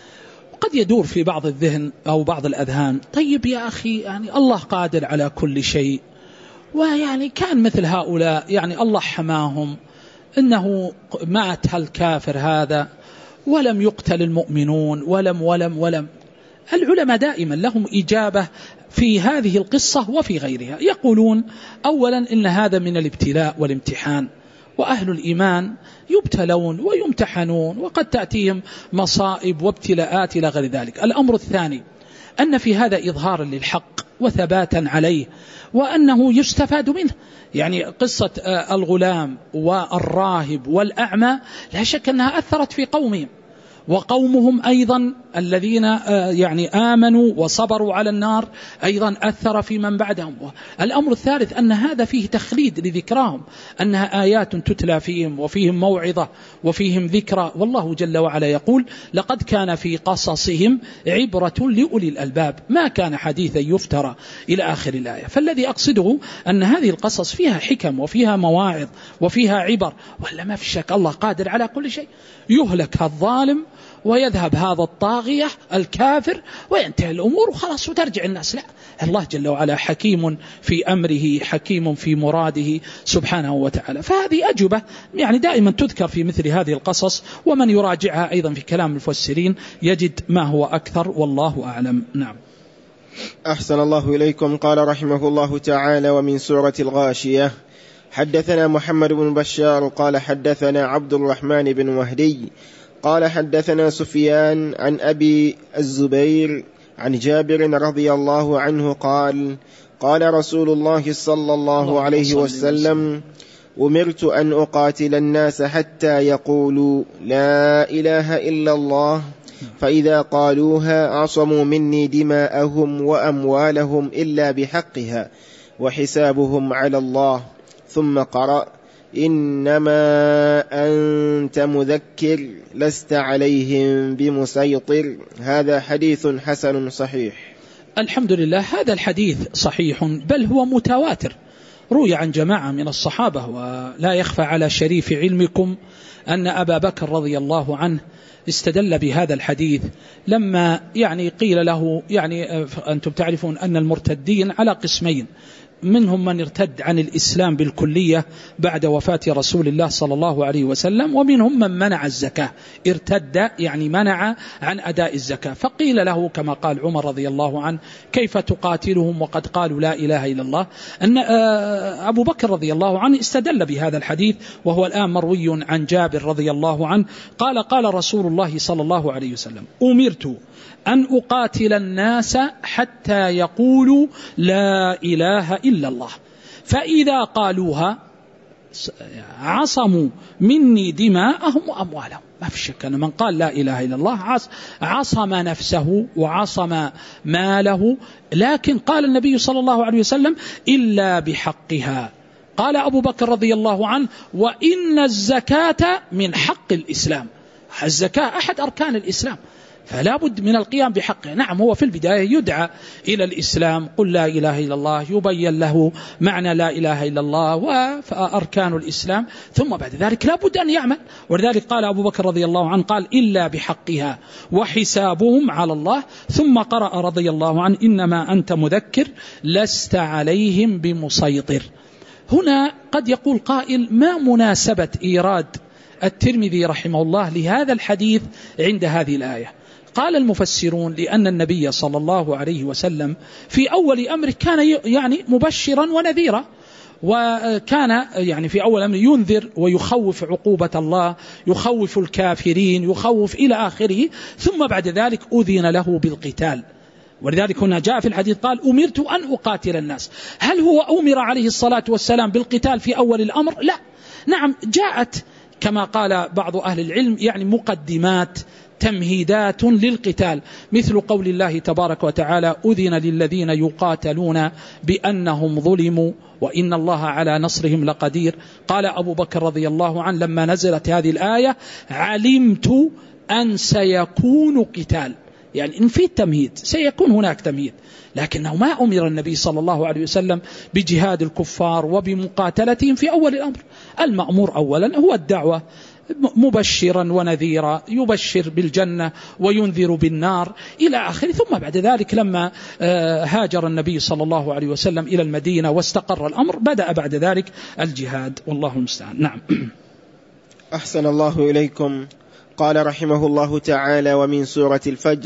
قد يدور في بعض الذهن أو بعض الأذهان، طيب يا أخي يعني الله قادر على كل شيء، ويعني كان مثل هؤلاء يعني الله حماهم، إنه مات هالكافر هذا ولم يقتل المؤمنون ولم ولم ولم. العلماء دائما لهم إجابة في هذه القصة وفي غيرها. يقولون أولا إن هذا من الابتلاء والامتحان، وأهل الإيمان يبتلون ويمتحنون وقد تأتيهم مصائب وابتلاءات إلى غير ذلك. الأمر الثاني أن في هذا إظهار للحق وثباتا عليه، وأنه يستفاد منه. يعني قصة الغلام والراهب والأعمى لا شك أنها أثرت في قومهم، وقومهم أيضا الذين يعني آمنوا وصبروا على النار أيضا أثر في من بعدهم. الأمر الثالث أن هذا فيه تخليد لذكراهم، أنها آيات تتلى فيهم وفيهم موعظة وفيهم ذكرى. والله جل وعلا يقول: لقد كان في قصصهم عبرة لأولي الألباب ما كان حديثا يفترى إلى آخر الآية. فالذي أقصده أن هذه القصص فيها حكم وفيها مواعظ وفيها عبر، ولا ما في شك الله قادر على كل شيء. يهلك الظالم ويذهب هذا الطاغية الكافر وينتهي الأمور وخلاص وترجع الناس. لا، الله جل وعلا حكيم في أمره، حكيم في مراده سبحانه وتعالى. فهذه أجوبة يعني دائما تذكر في مثل هذه القصص، ومن يراجعها أيضا في كلام المفسرين يجد ما هو أكثر، والله أعلم. نعم. أحسن الله إليكم. قال رحمه الله تعالى: ومن سورة الغاشية. حدثنا محمد بن بشار قال حدثنا عبد الرحمن بن مهدي قال حدثنا سفيان عن أبي الزبير عن جابر رضي الله عنه قال: قال رسول الله صلى الله عليه وسلم: أمرت أن أقاتل الناس حتى يقولوا لا إله إلا الله، فإذا قالوها عصموا مني دماءهم وأموالهم إلا بحقها وحسابهم على الله. ثم قرأ: إنما أنت مذكر لست عليهم بمسيطر. هذا حديث حسن صحيح. الحمد لله، هذا الحديث صحيح بل هو متواتر، روي عن جماعة من الصحابة. ولا يخفى على شريف علمكم أن أبا بكر رضي الله عنه استدل بهذا الحديث لما يعني قيل له يعني أنتم تعرفون أن المرتدين على قسمين، منهم من ارتد عن الإسلام بالكلية بعد وفاة رسول الله صلى الله عليه وسلم، ومنهم من منع الزكاة، ارتد يعني منع عن أداء الزكاة. فقيل له كما قال عمر رضي الله عنه: كيف تقاتلهم وقد قالوا لا إله إلا الله؟ أن أبو بكر رضي الله عنه استدل بهذا الحديث، وهو الآن مروي عن جابر رضي الله عنه قال: قال رسول الله صلى الله عليه وسلم: أمرت أن أقاتل الناس حتى يقولوا لا إله إلا الله، فإذا قالوها عصموا مني دماءهم وأموالهم. ما في شك أن من قال لا إله إلا الله عصم نفسه وعصم ماله، لكن قال النبي صلى الله عليه وسلم: إلا بحقها. قال أبو بكر رضي الله عنه: وإن الزكاة من حق الإسلام. الزكاة أحد أركان الإسلام، فلا بد من القيام بحقه. نعم، هو في البداية يدعى إلى الإسلام، قل لا إله إلا الله، يبين له معنى لا إله إلا الله وأركان الإسلام، ثم بعد ذلك لا بد أن يعمل. ولذلك قال أبو بكر رضي الله عنه قال: إلا بحقها وحسابهم على الله. ثم قرأ رضي الله عنه: إنما أنت مذكر لست عليهم بمسيطر. هنا قد يقول قائل: ما مناسبة إيراد الترمذي رحمه الله لهذا الحديث عند هذه الآية؟ قال المفسرون: لأن النبي صلى الله عليه وسلم في أول أمره كان يعني مبشرا ونذيرا، وكان يعني في أول أمر ينذر ويخوف عقوبة الله، يخوف الكافرين، يخوف إلى آخره، ثم بعد ذلك أذن له بالقتال. ولذلك هنا جاء في الحديث قال أمرت أن أقاتل الناس. هل هو أمر عليه الصلاة والسلام بالقتال في أول الأمر؟ لا، نعم، جاءت كما قال بعض أهل العلم يعني مقدمات تمهيدات للقتال، مثل قول الله تبارك وتعالى أذن للذين يقاتلون بأنهم ظلموا وإن الله على نصرهم لقدير. قال أبو بكر رضي الله عنه لما نزلت هذه الآية علمت أن سيكون قتال، يعني إن في التمهيد سيكون هناك تمهيد، لكنه ما أمر النبي صلى الله عليه وسلم بجهاد الكفار وبمقاتلتهم في أول الأمر. المأمور أولا هو الدعوة مبشرا ونذيرا، يبشر بالجنة وينذر بالنار إلى آخره. ثم بعد ذلك لما هاجر النبي صلى الله عليه وسلم إلى المدينة واستقر الأمر بدأ بعد ذلك الجهاد، والله المستعان. نعم. أحسن الله إليكم. قال رحمه الله تعالى: ومن سورة الفجر.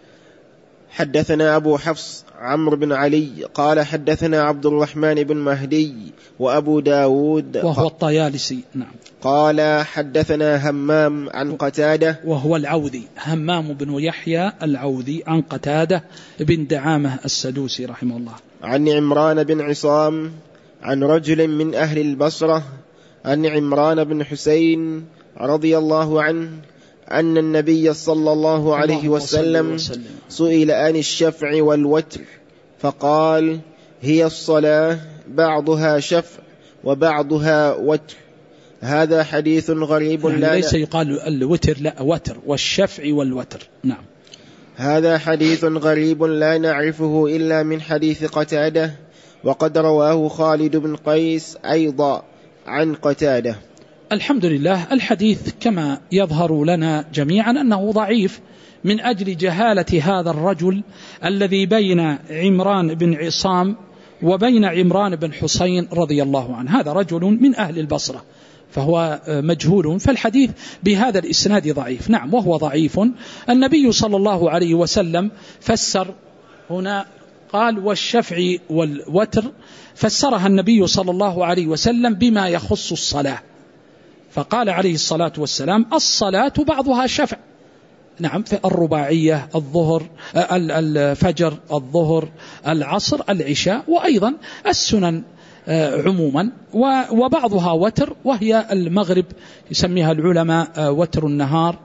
حدثنا أبو حفص عمرو بن علي قال حدثنا عبد الرحمن بن مهدي وأبو داود وهو الطيالسي. نعم. قال حدثنا همام عن قتادة وهو العوذي، همام بن يحيى العوذي عن قتادة بن دعامة السدوسي رحمه الله، عن عمران بن عصام عن رجل من أهل البصرة عن عمران بن حسين رضي الله عنه أن النبي صلى الله عليه وسلم سئل عن الشفع والوتر فقال: هي الصلاة بعضها شفع وبعضها وتر. هذا حديث غريب يعني لا ليس يقال الوتر، لا، وتر، والشفع والوتر. نعم. هذا حديث غريب لا نعرفه إلا من حديث قتادة، وقد رواه خالد بن قيس أيضا عن قتادة. الحمد لله. الحديث كما يظهر لنا جميعا أنه ضعيف من أجل جهالة هذا الرجل الذي بين عمران بن عصام وبين عمران بن حسين رضي الله عنه. هذا رجل من أهل البصرة فهو مجهول، فالحديث بهذا الإسناد ضعيف. نعم، وهو ضعيف. النبي صلى الله عليه وسلم فسر هنا قال والشفع والوتر، فسرها النبي صلى الله عليه وسلم بما يخص الصلاة، فقال عليه الصلاة والسلام الصلاة بعضها شفع. نعم، في الرباعية، الظهر، الفجر، الظهر، العصر، العشاء، وأيضا السنن عموما، وبعضها وتر وهي المغرب يسميها العلماء وتر النهار،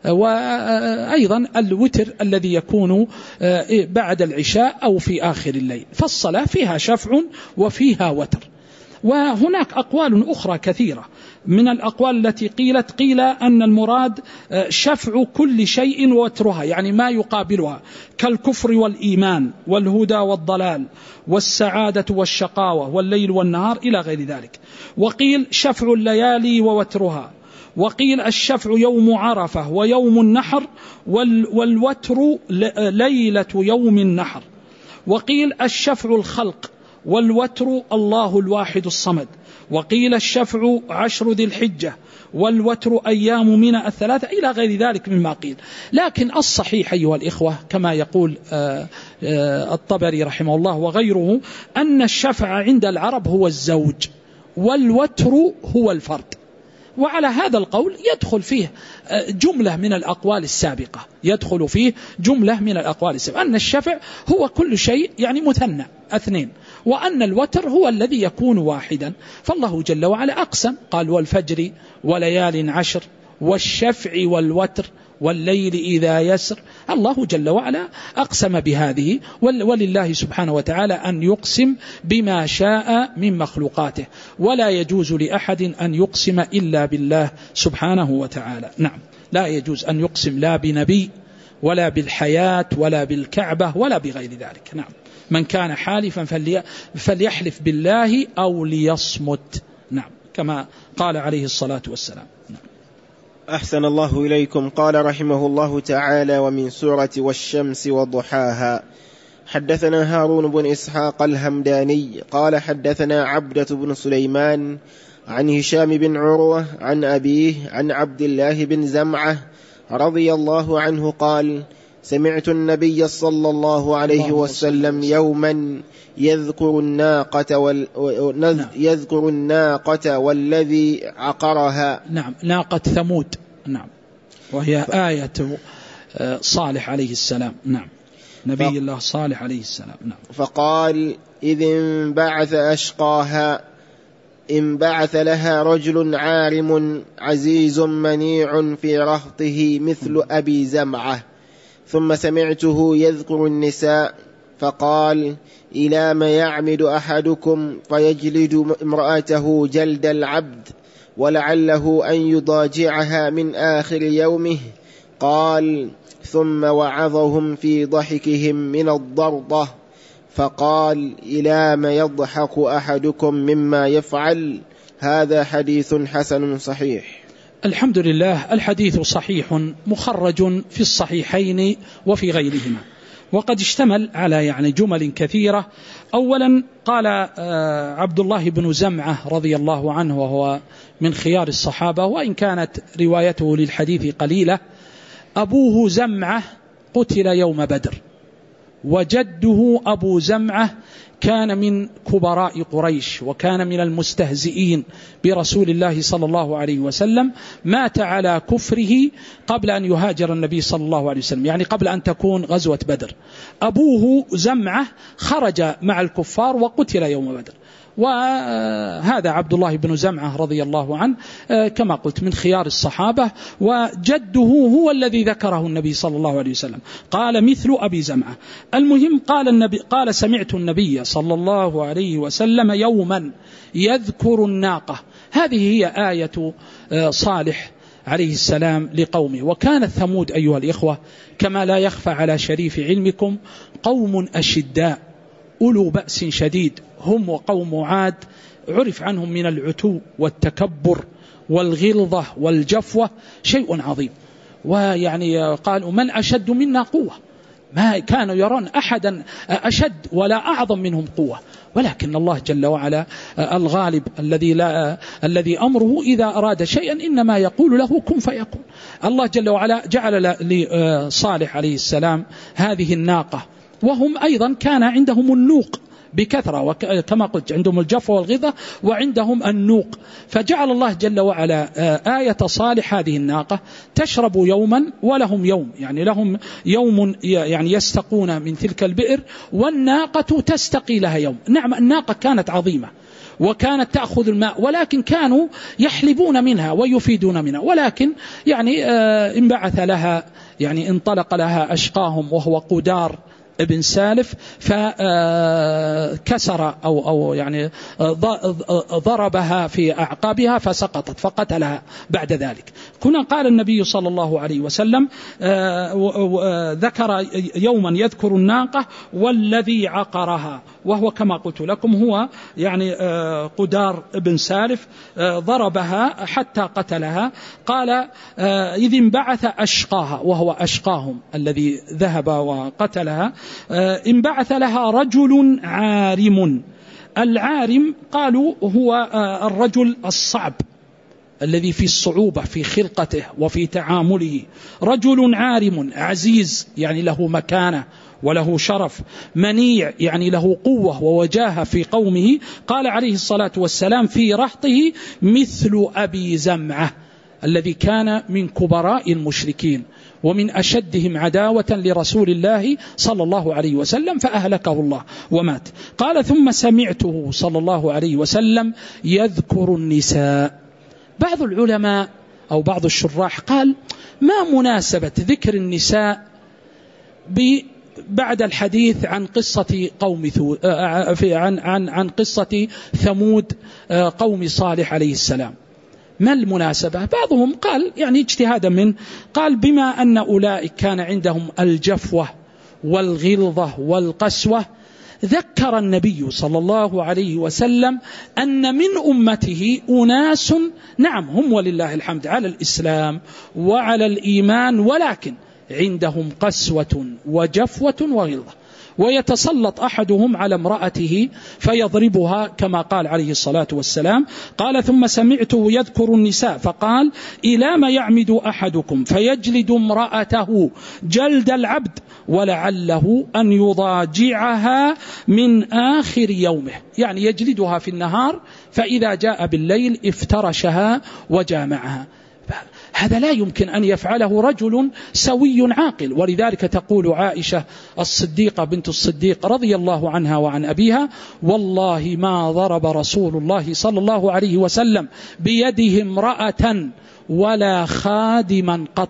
وأيضا الوتر الذي يكون بعد العشاء أو في آخر الليل. فالصلاة فيها شفع وفيها وتر. وهناك أقوال أخرى كثيرة من الأقوال التي قيلت قيل أن المراد شفع كل شيء ووترها، يعني ما يقابلها كالكفر والإيمان والهدى والضلال والسعادة والشقاوة والليل والنهار إلى غير ذلك. وقيل شفع الليالي ووترها، وقيل الشفع يوم عرفة ويوم النحر والوتر ليلة يوم النحر، وقيل الشفع الخلق والوتر الله الواحد الصمد، وقيل الشفع عشر ذي الحجة والوتر أيام منى الثلاثة إلى غير ذلك مما قيل. لكن الصحيح أيها الإخوة كما يقول الطبري رحمه الله وغيره أن الشفع عند العرب هو الزوج والوتر هو الفرد. وعلى هذا القول يدخل فيه جملة من الأقوال السابقة، يدخل فيه جملة من الأقوال السابقة أن الشفع هو كل شيء يعني مثنى اثنين، وأن الوتر هو الذي يكون واحدا. فالله جل وعلا أقسم قال والفجر وليال عشر والشفع والوتر والليل إذا يسر. الله جل وعلا أقسم بهذه، ولله سبحانه وتعالى أن يقسم بما شاء من مخلوقاته، ولا يجوز لأحد أن يقسم إلا بالله سبحانه وتعالى. نعم، لا يجوز أن يقسم لا بنبي ولا بالحياة ولا بالكعبة ولا بغير ذلك. نعم، من كان حالفا فلي فليحلف بالله أو ليصمت. نعم، كما قال عليه الصلاة والسلام. نعم. أحسن الله إليكم. قال رحمه الله تعالى: ومن سورة والشمس وضحاها. حدثنا هارون بن إسحاق الهمداني قال حدثنا عبدة بن سليمان عن هشام بن عروة عن أبيه عن عبد الله بن زمعة رضي الله عنه قال: سمعت النبي صلى الله عليه وسلم يوما يذكر الناقة, وال... يذكر الناقة والذي عقرها. نعم، ناقة ثمود. نعم، وهي ف... آية صالح عليه السلام. نعم، نبي ف... الله صالح عليه السلام. نعم. فقال إذ انبعث أشقاها انبعث لها رجل عارم عزيز منيع في رهطه مثل أبي زمعة. ثم سمعته يذكر النساء فقال إلى ما يعمد أحدكم فيجلد امرأته جلد العبد ولعله أن يضاجعها من آخر يومه. قال ثم وعظهم في ضحكهم من الضرضة فقال إلى ما يضحك أحدكم مما يفعل. هذا حديث حسن صحيح. الحمد لله، الحديث صحيح مخرج في الصحيحين وفي غيرهما، وقد اشتمل على يعني جمل كثيرة. أولا قال عبد الله بن زمعة رضي الله عنه وهو من خيار الصحابة، وإن كانت روايته للحديث قليلة، أبوه زمعة قتل يوم بدر، وجده أبو زمعة كان من كبراء قريش وكان من المستهزئين برسول الله صلى الله عليه وسلم، مات على كفره قبل أن يهاجر النبي صلى الله عليه وسلم، يعني قبل أن تكون غزوة بدر. أبوه زمعة خرج مع الكفار وقتل يوم بدر، وهذا عبد الله بن زمعة رضي الله عنه كما قلت من خيار الصحابة، وجده هو الذي ذكره النبي صلى الله عليه وسلم، قال مثل أبي زمعة. المهم قال النبي قال سمعت النبي صلى الله عليه وسلم يوما يذكر الناقة. هذه هي آية صالح عليه السلام لقومه. وكانت ثمود أيها الإخوة كما لا يخفى على شريف علمكم قوم أشداء أولو بأس شديد، هم وقوم عاد عرف عنهم من العتو والتكبر والغلظة والجفوة شيء عظيم. ويعني قالوا من أشد منا قوة، ما كانوا يرون أحدا أشد ولا أعظم منهم قوة، ولكن الله جل وعلا الغالب الذي لا الذي أمره إذا أراد شيئا إنما يقول له كن فيكون. الله جل وعلا جعل لصالح عليه السلام هذه الناقة، وهم أيضا كان عندهم النوق بكثرة، وكما قلت عندهم الجفوة والغضة وعندهم النوق، فجعل الله جل وعلا آية صالح هذه الناقة تشرب يوما ولهم يوم، يعني لهم يوم يعني يستقون من تلك البئر، والناقة تستقي لها يوم. نعم، الناقة كانت عظيمة وكانت تأخذ الماء، ولكن كانوا يحلبون منها ويفيدون منها، ولكن يعني انبعث لها يعني انطلق لها أشقاهم وهو قدار ابن سالف فكسر أو أو يعني ضربها في أعقابها فسقطت فقتلها بعد ذلك. كنا قال النبي صلى الله عليه وسلم ذكر يوما يذكر الناقة والذي عقرها، وهو كما قلت لكم هو يعني قدار ابن سالف ضربها حتى قتلها. قال إذ انبعث أشقاها، وهو أشقاهم الذي ذهب وقتلها، انبعث لها رجل عارم. العارم قالوا هو الرجل الصعب الذي في الصعوبة في خلقته وفي تعامله، رجل عارم عزيز يعني له مكانة وله شرف، منيع يعني له قوة ووجاهة في قومه. قال عليه الصلاة والسلام في رهطه مثل أبي زمعة الذي كان من كبراء المشركين ومن أشدهم عداوة لرسول الله صلى الله عليه وسلم، فأهلكه الله ومات. قال ثم سمعته صلى الله عليه وسلم يذكر النساء. بعض العلماء أو بعض الشراح قال ما مناسبة ذكر النساء بعد الحديث عن قصة قوم عن عن عن قصة ثمود قوم صالح عليه السلام؟ ما المناسبة؟ بعضهم قال يعني اجتهادا منه، قال بما أن أولئك كان عندهم الجفوة والغلظة والقسوة، ذكر النبي صلى الله عليه وسلم أن من أمته أناس نعم هم ولله الحمد على الإسلام وعلى الإيمان، ولكن عندهم قسوة وجفوة وغلظة. ويتسلط أحدهم على امرأته فيضربها كما قال عليه الصلاة والسلام. قال ثم سمعته يذكر النساء فقال إلى ما يعمد أحدكم فيجلد امرأته جلد العبد ولعله أن يضاجعها من آخر يومه، يعني يجلدها في النهار فإذا جاء بالليل افترشها وجامعها. هذا لا يمكن أن يفعله رجل سوي عاقل. ولذلك تقول عائشة الصديقة بنت الصديق رضي الله عنها وعن أبيها: والله ما ضرب رسول الله صلى الله عليه وسلم بيده امرأة ولا خادما قط.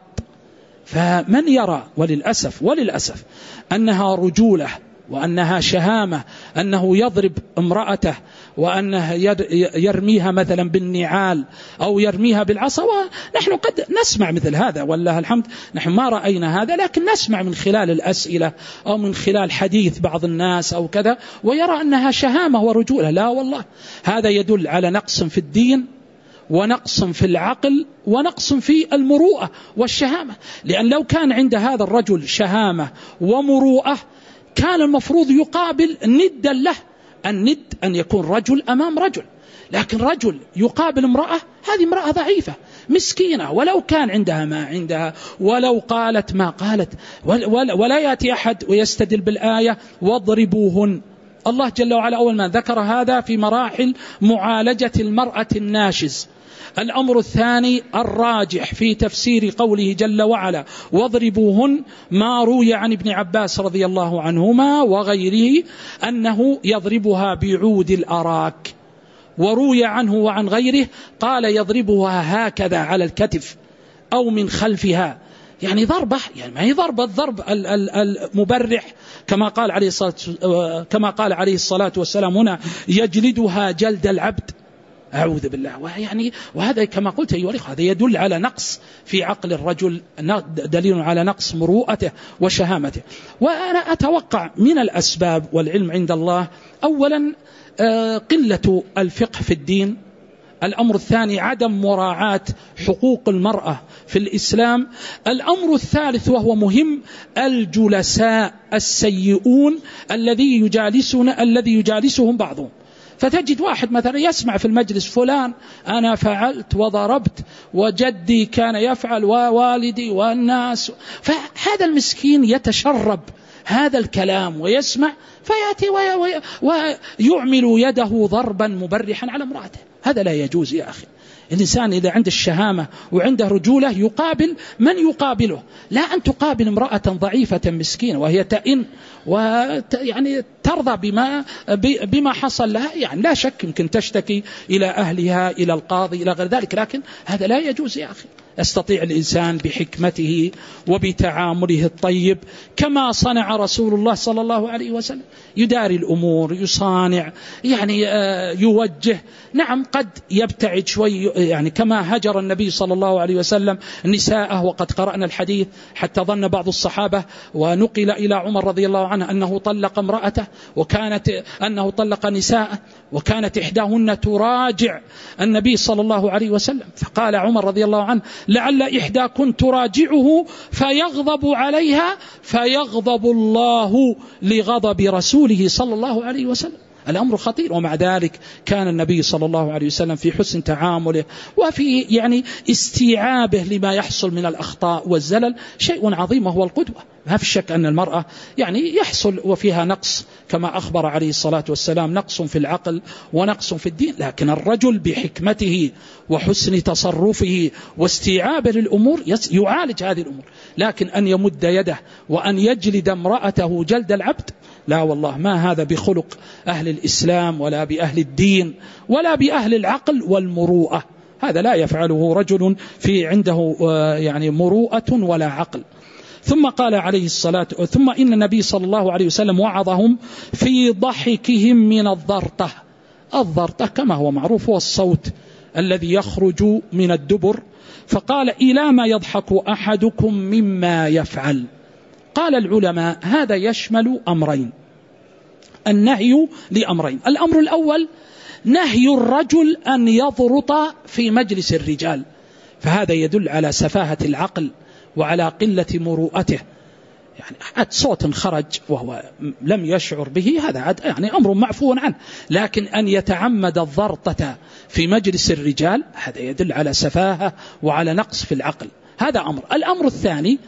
فمن يرى وللأسف وللأسف أنها رجولة وأنها شهامة أنه يضرب امرأته وأنه يرميها مثلا بالنعال أو يرميها بالعصا، ونحن قد نسمع مثل هذا والله الحمد، نحن ما رأينا هذا لكن نسمع من خلال الأسئلة أو من خلال حديث بعض الناس أو كذا، ويرى أنها شهامة ورجولة. لا والله، هذا يدل على نقص في الدين ونقص في العقل ونقص في المروءة والشهامة. لأن لو كان عند هذا الرجل شهامة ومروءة كان المفروض يقابل ندا له. الند أن يكون رجل أمام رجل، لكن رجل يقابل امرأة، هذه امرأة ضعيفة مسكينة ولو كان عندها ما عندها ولو قالت ما قالت، ولا يأتي أحد ويستدل بالآية واضربوهن. الله جل وعلا أول ما ذكر هذا في مراحل معالجة المرأة الناشز. الأمر الثاني الراجح في تفسير قوله جل وعلا واضربوهن ما روي عن ابن عباس رضي الله عنهما وغيره أنه يضربها بعود الأراك، وروي عنه وعن غيره قال يضربها هكذا على الكتف أو من خلفها، يعني ضربة، يعني ما هي ضربة الضرب المبرح كما قال عليه الصلاة كما قال عليه الصلاة والسلام هنا يجلدها جلد العبد. أعوذ بالله. ويعني وهذا كما قلت أيها الأخوة هذا يدل على نقص في عقل الرجل، دليل على نقص مروءته وشهامته. وأنا أتوقع من الأسباب والعلم عند الله أولا قلة الفقه في الدين. الأمر الثاني عدم مراعاة حقوق المرأة في الإسلام. الأمر الثالث وهو مهم الجلساء السيئون الذي يجالسون الذي يجالسهم بعضهم. فتجد واحد مثلا يسمع في المجلس فلان أنا فعلت وضربت وجدي كان يفعل ووالدي والناس، فهذا المسكين يتشرب هذا الكلام ويسمع فيأتي ويعمل يده ضربا مبرحا على امرأته. هذا لا يجوز يا أخي. الإنسان إذا عنده الشهامة وعنده رجولة يقابل من يقابله، لا أن تقابل امرأة ضعيفة مسكينة وهي تئن ويعني ترضى بما بما حصل لها. يعني لا شك يمكن تشتكي إلى أهلها إلى القاضي إلى غير ذلك، لكن هذا لا يجوز يا أخي. يستطيع الإنسان بحكمته وبتعامله الطيب كما صنع رسول الله صلى الله عليه وسلم يداري الأمور، يصانع، يعني يوجه. نعم قد يبتعد شوي، يعني كما هجر النبي صلى الله عليه وسلم نساءه، وقد قرأنا الحديث حتى ظن بعض الصحابة ونقل إلى عمر رضي الله عنه أنه طلق امرأته وكانت أنه طلق نساءه وكانت إحداهن تراجع النبي صلى الله عليه وسلم، فقال عمر رضي الله عنه لعل إحداكن تراجعه فيغضب عليها فيغضب الله لغضب رسوله صلى الله عليه وسلم. الأمر خطير. ومع ذلك كان النبي صلى الله عليه وسلم في حسن تعامله وفي يعني استيعابه لما يحصل من الأخطاء والزلل شيء عظيم وهو القدوة. ما في شك أن المرأة يعني يحصل وفيها نقص كما أخبر عليه الصلاة والسلام، نقص في العقل ونقص في الدين، لكن الرجل بحكمته وحسن تصرفه واستيعابه للأمور يعالج هذه الأمور. لكن أن يمد يده وأن يجلد امرأته جلد العبد، لا والله، ما هذا بخلق أهل الإسلام ولا بأهل الدين ولا بأهل العقل والمروءة. هذا لا يفعله رجل في عنده يعني مروءة ولا عقل. ثم قال عليه الصلاة ثم إن النبي صلى الله عليه وسلم وعظهم في ضحكهم من الضرطة. الضرطة كما هو معروف هو الصوت الذي يخرج من الدبر. فقال إلى ما يضحك أحدكم مما يفعل. قال العلماء هذا يشمل أمرين، النهي لأمرين. الأمر الأول نهي الرجل أن يضرط في مجلس الرجال، فهذا يدل على سفاهة العقل وعلى قلة مروءته. يعني عاد صوت خرج وهو لم يشعر به، هذا عاد يعني أمر معفو عنه. لكن أن يتعمد الضرطة في مجلس الرجال هذا يدل على سفاهة وعلى نقص في العقل. هذا أمر. الأمر الثاني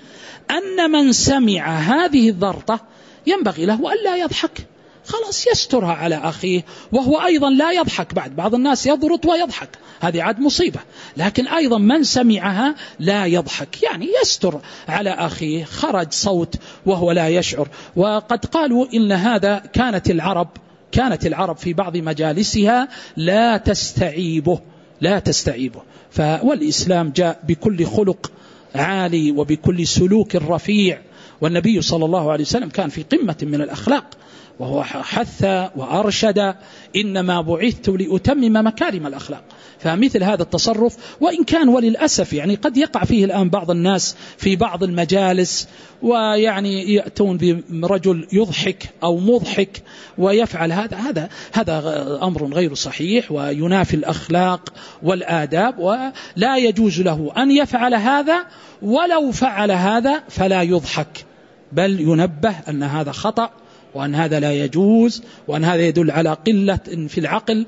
أن من سمع هذه الضرطة ينبغي له أن لا يضحك، خلاص يسترها على أخيه، وهو أيضا لا يضحك. بعد بعض الناس يضرط ويضحك، هذه عاد مصيبة. لكن أيضا من سمعها لا يضحك، يعني يستر على أخيه، خرج صوت وهو لا يشعر. وقد قالوا إن هذا كانت العرب كانت العرب في بعض مجالسها لا تستعيبه لا تستعيبه والإسلام جاء بكل خلق عالي وبكل سلوك رفيع، والنبي صلى الله عليه وسلم كان في قمة من الأخلاق، وهو حث وأرشد: إنما بعثت لأتمم مكارم الأخلاق. فمثل هذا التصرف، وإن كان وللأسف يعني قد يقع فيه الآن بعض الناس في بعض المجالس، ويعني يأتون برجل يضحك أو مضحك ويفعل هذا هذا هذا أمر غير صحيح وينافي الأخلاق والآداب، ولا يجوز له أن يفعل هذا. ولو فعل هذا فلا يضحك، بل ينبه أن هذا خطأ، وأن هذا لا يجوز، وأن هذا يدل على قلة في العقل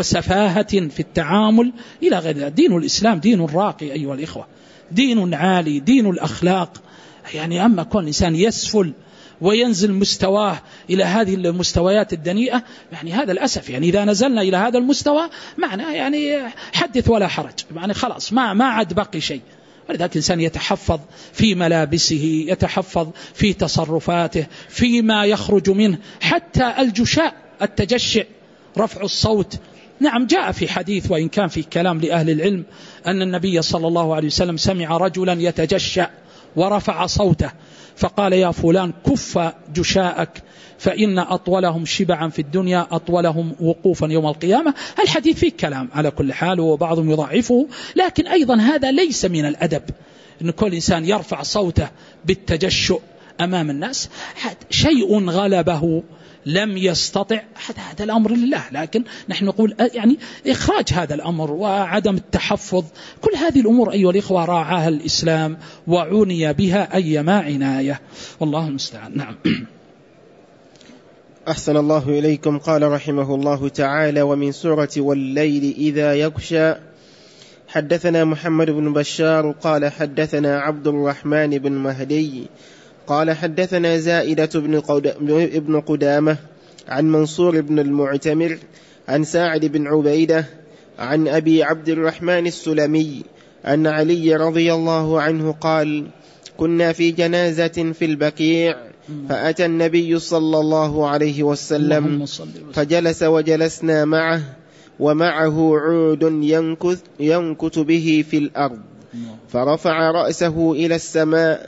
وسفاهة في التعامل إلى غير ذلك. دين الإسلام دين راقي أيها الإخوة، دين عالي، دين الأخلاق. يعني أما كون الإنسان يسفل وينزل مستواه إلى هذه المستويات الدنيئة، يعني هذا الأسف. يعني إذا نزلنا إلى هذا المستوى معنى يعني حدث ولا حرج، يعني خلاص ما ما عاد بقي شيء. ولذلك الإنسان يتحفظ في ملابسه، يتحفظ في تصرفاته، فيما يخرج منه، حتى الجشاء التجشع، رفع الصوت. نعم جاء في حديث، وإن كان في كلام لأهل العلم، أن النبي صلى الله عليه وسلم سمع رجلا يتجشع ورفع صوته فقال: يا فلان كف جشاءك فإن أطولهم شبعا في الدنيا أطولهم وقوفا يوم القيامة. الحديث فيه كلام على كل حال، وبعضهم يضعفه، لكن أيضا هذا ليس من الأدب أن كل إنسان يرفع صوته بالتجشؤ أمام الناس. شيء غلبه لم يستطع، هذا الأمر لله. لكن نحن نقول يعني إخراج هذا الأمر وعدم التحفظ، كل هذه الأمور أيها الإخوة راعاها الإسلام وعني بها أيما عناية، والله المستعان. نعم. أحسن الله إليكم. قال رحمه الله تعالى: ومن سورة والليل إذا يغشى. حدثنا محمد بن بشار قال حدثنا عبد الرحمن بن مهدي قال حدثنا زائدة بن قدامة عن منصور بن المعتمر عن ساعد بن عبيدة عن أبي عبد الرحمن السلمي أن علي رضي الله عنه قال: كنا في جنازة في البقيع، فأتى النبي صلى الله عليه وسلم فجلس وجلسنا معه، ومعه عود ينكت, ينكت به في الأرض، فرفع رأسه إلى السماء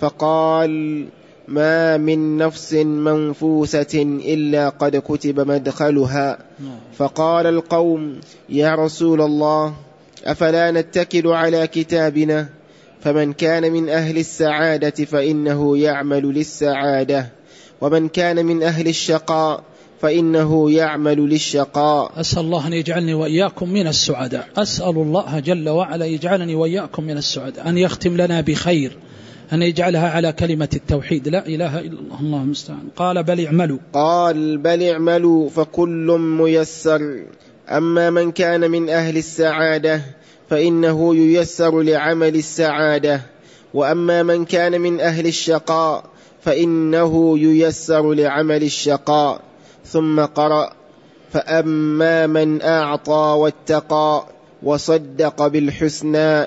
فقال: ما من نفس منفوسة إلا قد كتب مدخلها. فقال القوم: يا رسول الله، أفلا نتكل على كتابنا؟ فمن كان من أهل السعادة فإنه يعمل للسعادة، ومن كان من أهل الشقاء فإنه يعمل للشقاء. أسأل الله أن يجعلني وإياكم من السعداء. أسأل الله جل وعلا يجعلني وإياكم من السعداء، أن يختم لنا بخير، أن يجعلها على كلمة التوحيد لا إله إلا الله. اللهم المستعان. قال: بل اعملوا قال بل اعملوا فكل ميسر، أما من كان من أهل السعادة فإنه ييسر لعمل السعادة، وأما من كان من أهل الشقاء فإنه ييسر لعمل الشقاء. ثم قرأ: فأما من أعطى واتقى وصدق بالحسنى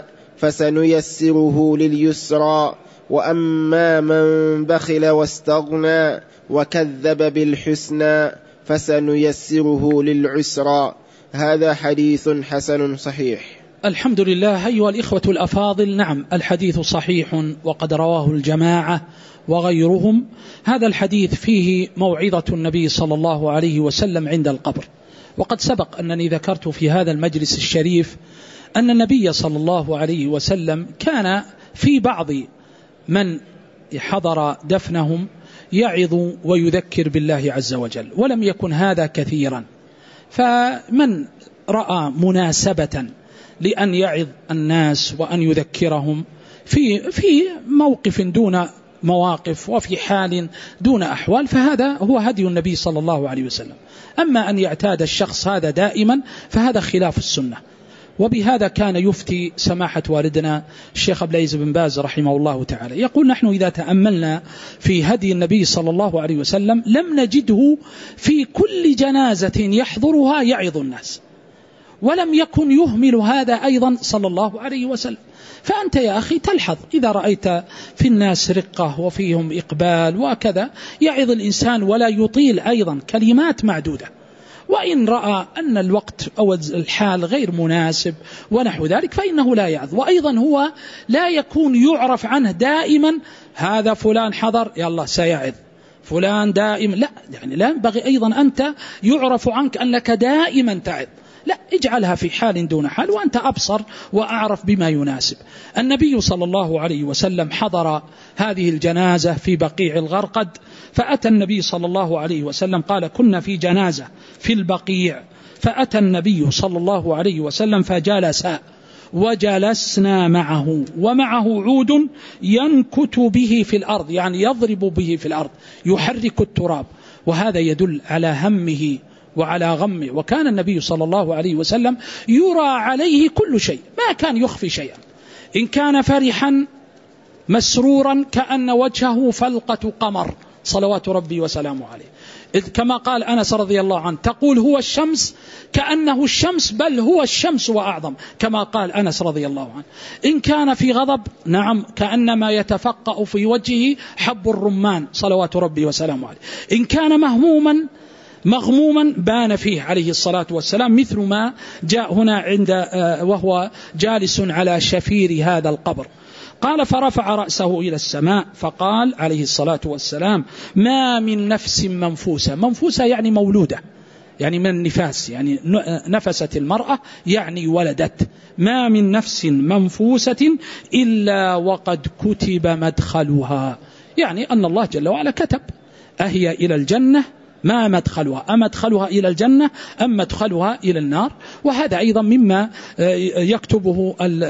فسنيسره لليسرى، وأما من بخل واستغنى وكذب بالحسنى فسنيسره للعسرى. هذا حديث حسن صحيح. الحمد لله. أيها الإخوة الأفاضل، نعم الحديث صحيح وقد رواه الجماعة وغيرهم. هذا الحديث فيه موعظة النبي صلى الله عليه وسلم عند القبر، وقد سبق أنني ذكرت في هذا المجلس الشريف أن النبي صلى الله عليه وسلم كان في بعض من حضر دفنهم يعظ ويذكر بالله عز وجل، ولم يكن هذا كثيرا. فمن رأى مناسبة لأن يعظ الناس وأن يذكرهم في في موقف دون مواقف وفي حال دون أحوال، فهذا هو هدي النبي صلى الله عليه وسلم. أما أن يعتاد الشخص هذا دائما فهذا خلاف السنة. وبهذا كان يفتي سماحة والدنا الشيخ عبد العزيز بن باز رحمه الله تعالى، يقول: نحن إذا تأملنا في هدي النبي صلى الله عليه وسلم لم نجده في كل جنازة يحضرها يعظ الناس، ولم يكن يهمل هذا أيضا صلى الله عليه وسلم. فأنت يا أخي تلحظ إذا رأيت في الناس رقة وفيهم إقبال وكذا يعظ الإنسان ولا يطيل أيضا كلمات معدودة. وإن رأى أن الوقت أو الحال غير مناسب ونحو ذلك فإنه لا يعظ. وأيضا هو لا يكون يعرف عنه دائما هذا فلان حضر يلا سيعظ، فلان دائما لا، يعني لا ينبغي أيضا أنت يعرف عنك أنك دائما تعظ، لا، اجعلها في حال دون حال وأنت أبصر وأعرف بما يناسب. النبي صلى الله عليه وسلم حضر هذه الجنازة في بقيع الغرقد، فأتى النبي صلى الله عليه وسلم قال: كنا في جنازة في البقيع، فأتى النبي صلى الله عليه وسلم فجلس وجلسنا معه، ومعه عود ينكت به في الأرض، يعني يضرب به في الأرض يحرك التراب، وهذا يدل على همه وعلى غمه. وكان النبي صلى الله عليه وسلم يرى عليه كل شيء، ما كان يخفي شيئا. إن كان فرحا مسرورا كأن وجهه فلقة قمر صلوات ربي وسلامه عليه، إذ كما قال أنس رضي الله عنه: تقول هو الشمس كأنه الشمس بل هو الشمس وأعظم، كما قال أنس رضي الله عنه. إن كان في غضب نعم كأنما يتفقأ في وجهه حب الرمان صلوات ربي وسلامه عليه. إن كان مهموما مغموما بان فيه عليه الصلاة والسلام، مثل ما جاء هنا عند وهو جالس على شفير هذا القبر. قال: فرفع رأسه إلى السماء فقال عليه الصلاة والسلام: ما من نفس منفوسة، منفوسة يعني مولودة، يعني من النفاس، يعني نفست المرأة يعني ولدت، ما من نفس منفوسة إلا وقد كتب مدخلها، يعني أن الله جل وعلا كتب أهي إلى الجنة ما مدخلها، أمدخلها إلى الجنة أم مدخلها إلى النار. وهذا أيضا مما يكتبه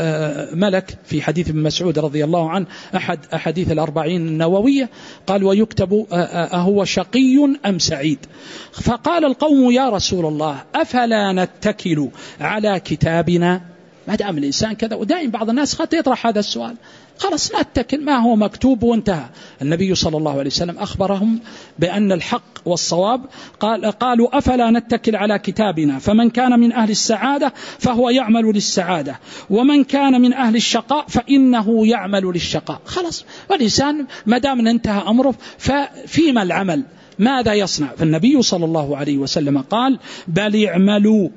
الملك في حديث ابن مسعود رضي الله عنه، أحد أحاديث الأربعين النووية، قال: ويكتب أهو شقي أم سعيد؟ فقال القوم: يا رسول الله أفلا نتكل على كتابنا؟ ما دام الإنسان كذا، ودائما بعض الناس قد يطرح هذا السؤال، خلاص نتكل ما هو مكتوب وانتهى. النبي صلى الله عليه وسلم أخبرهم بأن الحق والصواب، قال قالوا: أفلا نتكل على كتابنا؟ فمن كان من أهل السعادة فهو يعمل للسعادة، ومن كان من أهل الشقاء فإنه يعمل للشقاء. خلاص، والإنسان ما دام انتهى أمره ففيما العمل ماذا يصنع؟ فالنبي صلى الله عليه وسلم قال: بل اعملوا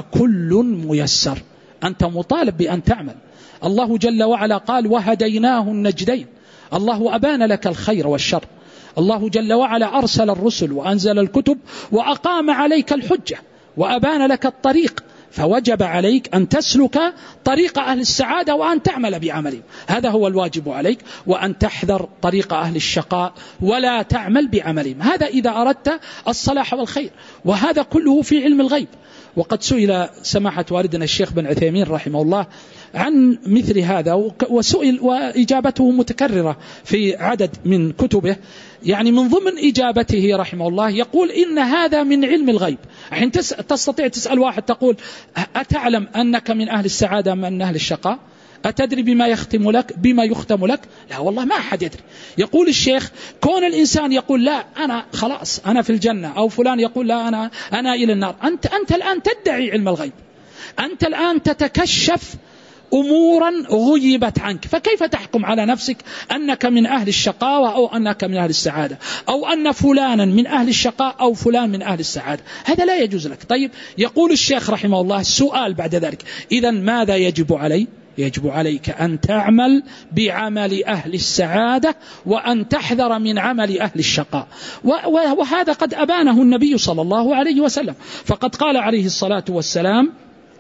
فكل ميسر، أنت مطالب بأن تعمل. الله جل وعلا قال: وهديناه النجدين، الله أبان لك الخير والشر. الله جل وعلا أرسل الرسل وأنزل الكتب وأقام عليك الحجة وأبان لك الطريق، فوجب عليك أن تسلك طريق أهل السعادة وأن تعمل بعملهم، هذا هو الواجب عليك، وأن تحذر طريق أهل الشقاء ولا تعمل بعملهم، هذا إذا أردت الصلاح والخير. وهذا كله في علم الغيب. وقد سئل سماحة والدنا الشيخ بن عثيمين رحمه الله عن مثل هذا، وسئل وإجابته متكررة في عدد من كتبه، يعني من ضمن إجابته رحمه الله يقول: إن هذا من علم الغيب. حين تستطيع تسأل واحد تقول: أتعلم أنك من أهل السعادة أم من أهل الشقاء؟ أتدري بما يختم لك بما يختم لك؟ لا والله ما أحد يدري. يقول الشيخ: كون الإنسان يقول لا أنا خلاص أنا في الجنة، أو فلان يقول لا أنا أنا إلى النار، أنت أنت الآن تدعي علم الغيب، أنت الآن تتكشف أمورا غيبت عنك، فكيف تحكم على نفسك أنك من أهل الشقاوة أو أنك من أهل السعادة، أو أن فلانا من أهل الشقاء أو فلان من أهل السعادة؟ هذا لا يجوز لك. طيب، يقول الشيخ رحمه الله السؤال بعد ذلك: إذن ماذا يجب علي؟ يجب عليك أن تعمل بعمل أهل السعادة وأن تحذر من عمل أهل الشقاء. وهذا قد أبانه النبي صلى الله عليه وسلم، فقد قال عليه الصلاة والسلام: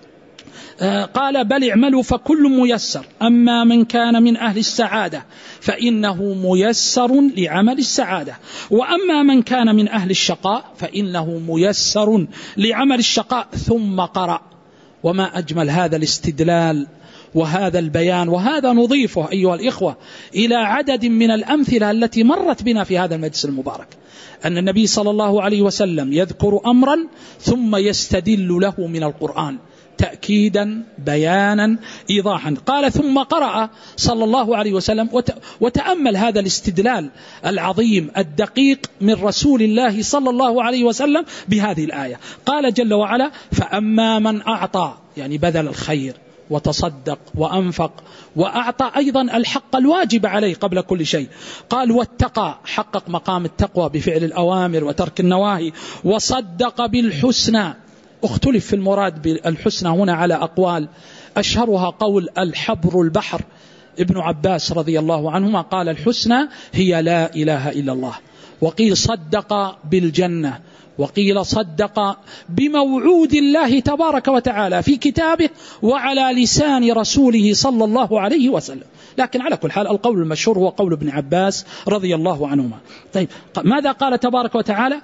قال: بل اعملوا فكل ميسر، أما من كان من أهل السعادة فإنه ميسر لعمل السعادة، وأما من كان من أهل الشقاء فإنه ميسر لعمل الشقاء. ثم قرأ. وما أجمل هذا الاستدلال وهذا البيان، وهذا نضيفه أيها الإخوة إلى عدد من الأمثلة التي مرت بنا في هذا المجلس المبارك، أن النبي صلى الله عليه وسلم يذكر أمرا ثم يستدل له من القرآن تأكيدا بيانا إيضاحا. قال ثم قرأ صلى الله عليه وسلم، وتأمل هذا الاستدلال العظيم الدقيق من رسول الله صلى الله عليه وسلم بهذه الآية. قال جل وعلا: فأما من أعطى، يعني بذل الخير وتصدق وأنفق وأعطى أيضا الحق الواجب عليه قبل كل شيء. قال: واتقى، حقق مقام التقوى بفعل الأوامر وترك النواهي. وصدق بالحسنى، اختلف في المراد بالحسنى هنا على أقوال، أشهرها قول الحبر البحر ابن عباس رضي الله عنهما، قال: الحسنى هي لا إله إلا الله. وقيل صدق بالجنة، وقيل صدق بموعود الله تبارك وتعالى في كتابه وعلى لسان رسوله صلى الله عليه وسلم. لكن على كل حال القول المشهور هو قول ابن عباس رضي الله عنهما. طيب، ماذا قال تبارك وتعالى؟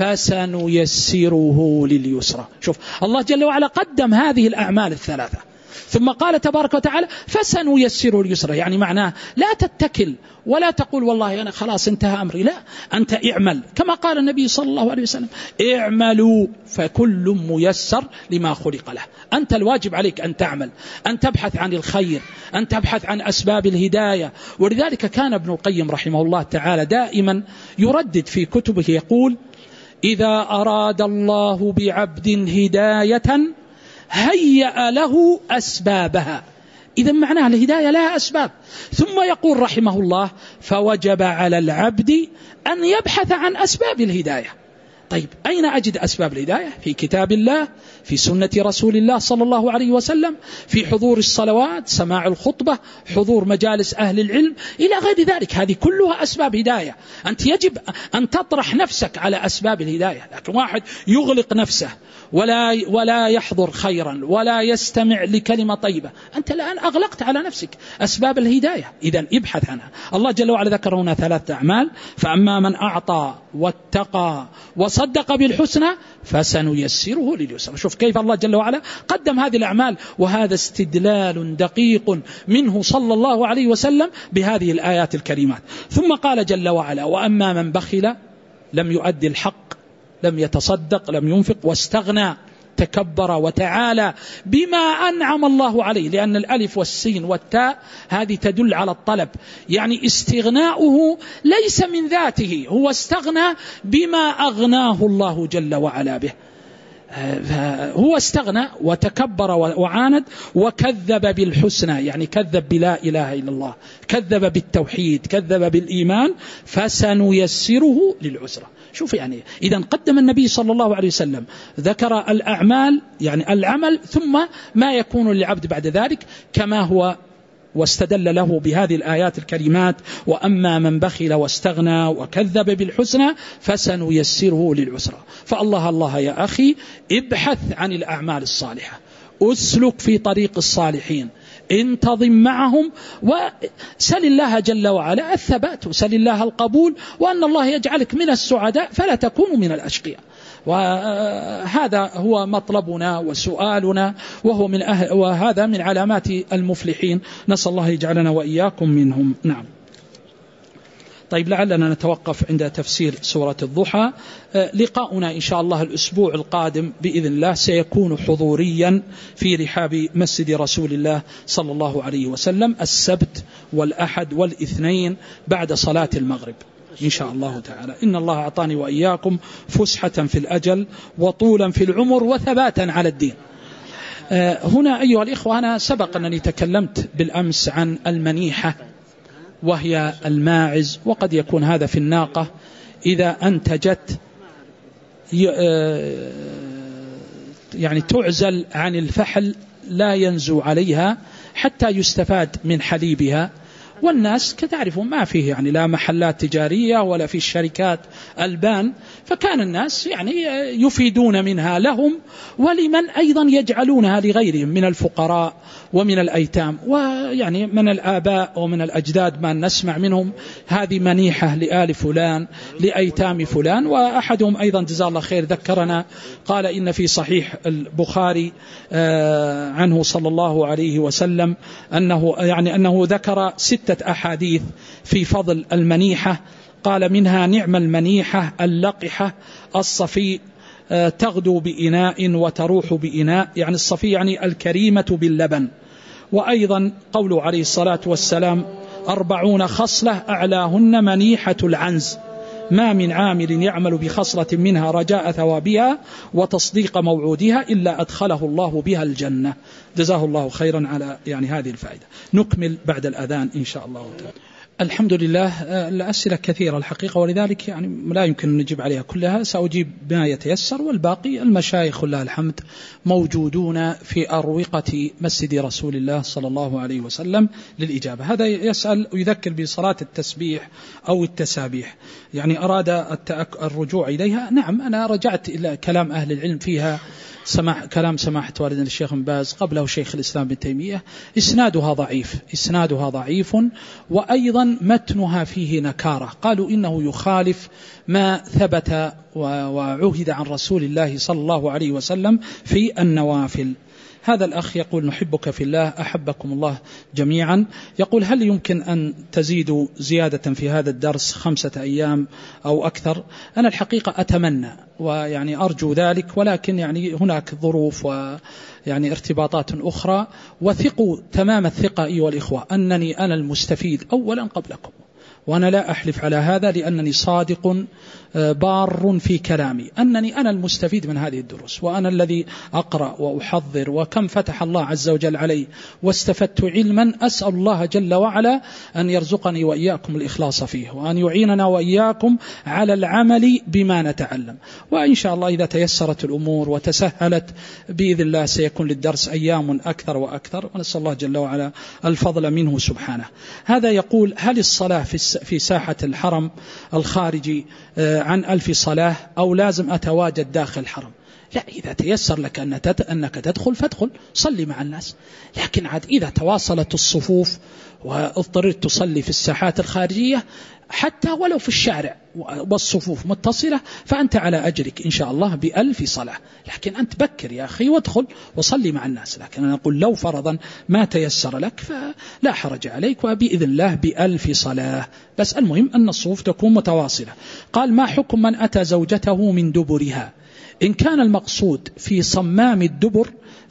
فسنيسره لليسرى. شوف، الله جل وعلا قدم هذه الأعمال الثلاثة ثم قال تبارك وتعالى فسنيسره لليسرى، يعني معناه لا تتكل ولا تقول والله أنا خلاص انتهى أمري، لا، أنت اعمل كما قال النبي صلى الله عليه وسلم: اعملوا فكل ميسر لما خلق له. أنت الواجب عليك أن تعمل، أن تبحث عن الخير، أن تبحث عن أسباب الهداية. ولذلك كان ابن القيم رحمه الله تعالى دائما يردد في كتبه يقول: إذا أراد الله بعبد هداية هيأ له أسبابها. إذا معناها الهداية لها أسباب. ثم يقول رحمه الله: فوجب على العبد أن يبحث عن أسباب الهداية. طيب، أين أجد أسباب الهداية؟ في كتاب الله، في سنة رسول الله صلى الله عليه وسلم، في حضور الصلوات، سماع الخطبة، حضور مجالس أهل العلم، إلى غير ذلك. هذه كلها أسباب هداية. أنت يجب أن تطرح نفسك على أسباب الهداية. لكن واحد يغلق نفسه ولا ولا يحضر خيرا ولا يستمع لكلمة طيبة، أنت الآن أغلقت على نفسك أسباب الهداية. إذن ابحث عنها. الله جل وعلا ذكر هنا ثلاثة أعمال: فأما من أعطى واتقى وصدق بالحسنى فسنيسره لليسرى. شوف كيف الله جل وعلا قدم هذه الأعمال، وهذا استدلال دقيق منه صلى الله عليه وسلم بهذه الآيات الكريمات. ثم قال جل وعلا: وأما من بخل، لم يؤدي الحق، لم يتصدق، لم ينفق، واستغنى، تكبر وتعالى بما أنعم الله عليه. لأن الألف والسين والتاء هذه تدل على الطلب، يعني استغناؤه ليس من ذاته، هو استغنى بما أغناه الله جل وعلا به. هو استغنى وتكبر وعاند وكذب بالحسنى، يعني كذب بلا إله إلا الله، كذب بالتوحيد، كذب بالإيمان. فسنيسره للعسرى. شوف يعني، إذا قدم النبي صلى الله عليه وسلم ذكر الأعمال، يعني العمل، ثم ما يكون للعبد بعد ذلك، كما هو واستدل له بهذه الآيات الكريمات: وأما من بخل واستغنى وكذب بالحسنى فسنيسره للعسرى. فالله الله يا أخي، ابحث عن الأعمال الصالحة، أسلك في طريق الصالحين، انتظم معهم، وسل الله جل وعلا الثبات، وسل الله القبول، وأن الله يجعلك من السعداء فلا تكون من الأشقياء. وهذا هو مطلبنا وسؤالنا، وهو من أهل وهذا من علامات المفلحين. نسأل الله يجعلنا وإياكم منهم. نعم. طيب، لعلنا نتوقف عند تفسير سورة الضحى. لقاؤنا إن شاء الله الأسبوع القادم بإذن الله سيكون حضوريا في رحاب مسجد رسول الله صلى الله عليه وسلم، السبت والأحد والاثنين بعد صلاة المغرب إن شاء الله تعالى. إن الله أعطاني وإياكم فسحة في الأجل وطولا في العمر وثباتا على الدين. هنا أيها الإخوة، أنا سبق أنني تكلمت بالأمس عن المنيحة، وهي الماعز، وقد يكون هذا في الناقة إذا أنتجت يعني تعزل عن الفحل، لا ينزو عليها حتى يستفاد من حليبها. والناس كتعرفون ما فيه يعني لا محلات تجارية ولا في الشركات ألبان، فكان الناس يعني يفيدون منها لهم ولمن أيضا يجعلونها لغيرهم من الفقراء ومن الأيتام، ويعني من الآباء ومن الأجداد ما نسمع منهم هذه منيحة لآل فلان لأيتام فلان. وأحدهم أيضا جزاه الله خير ذكرنا قال إن في صحيح البخاري عنه صلى الله عليه وسلم أنه يعني أنه ذكر ستة أحاديث في فضل المنيحة، قال منها نعم المنيحة اللقحة الصفي تغدو بإناء وتروح بإناء، يعني الصفي يعني الكريمة باللبن. وأيضا قوله عليه الصلاة والسلام أربعون خصلة أعلاهن منيحة العنز، ما من عامل يعمل بخصلة منها رجاء ثوابها وتصديق موعودها إلا أدخله الله بها الجنة. جزاه الله خيرا على يعني هذه الفائدة. نكمل بعد الأذان إن شاء الله تعالى. الحمد لله. الأسئلة كثيرة الحقيقة، ولذلك يعني لا يمكن أن نجيب عليها كلها، سأجيب ما يتيسر، والباقي المشايخ لله الحمد موجودون في أروقة مسجد رسول الله صلى الله عليه وسلم للإجابة. هذا يسأل ويذكر بصلاة التسبيح أو التسابيح، يعني أراد الرجوع إليها. نعم، أنا رجعت إلى كلام أهل العلم فيها، سماح كلام سماحة والدنا الشيخ بن باز، قبله شيخ الإسلام بن تيمية، إسنادها ضعيف إسنادها ضعيف وأيضا متنها فيه نكارة، قالوا إنه يخالف ما ثبت وعهد عن رسول الله صلى الله عليه وسلم في النوافل. هذا الأخ يقول نحبك في الله أحبكم الله جميعا، يقول هل يمكن أن تزيدوا زيادة في هذا الدرس خمسة أيام أو أكثر؟ أنا الحقيقة أتمنى ويعني أرجو ذلك، ولكن يعني هناك ظروف ويعني ارتباطات أخرى، وثقوا تمام الثقة أيها الإخوة أنني أنا المستفيد أولا قبلكم، وأنا لا أحلف على هذا لأنني صادق بار في كلامي، أنني أنا المستفيد من هذه الدروس، وأنا الذي أقرأ وأحضر، وكم فتح الله عز وجل علي واستفدت علما، أسأل الله جل وعلا أن يرزقني وإياكم الإخلاص فيه، وأن يعيننا وإياكم على العمل بما نتعلم. وإن شاء الله إذا تيسرت الأمور وتسهلت بإذن الله سيكون للدرس أيام أكثر وأكثر، ونسأل الله جل وعلا الفضل منه سبحانه. هذا يقول هل الصلاة في ساحة الحرم الخارجي عن ألف صلاة أو لازم أتواجد داخل الحرم؟ لا، إذا تيسر لك أنك تدخل فادخل صلي مع الناس، لكن عاد إذا تواصلت الصفوف واضطررت تصلي في الساحات الخارجية حتى ولو في الشارع والصفوف متصلة فأنت على أجرك إن شاء الله بألف صلاة، لكن أنت بكر يا أخي وادخل وصلي مع الناس. لكن أنا أقول لو فرضا ما تيسر لك فلا حرج عليك، وبإذن الله بألف صلاة، بس المهم أن الصفوف تكون متواصلة. قال ما حكم من أتى زوجته من دبرها؟ إن كان المقصود في صمام الدبر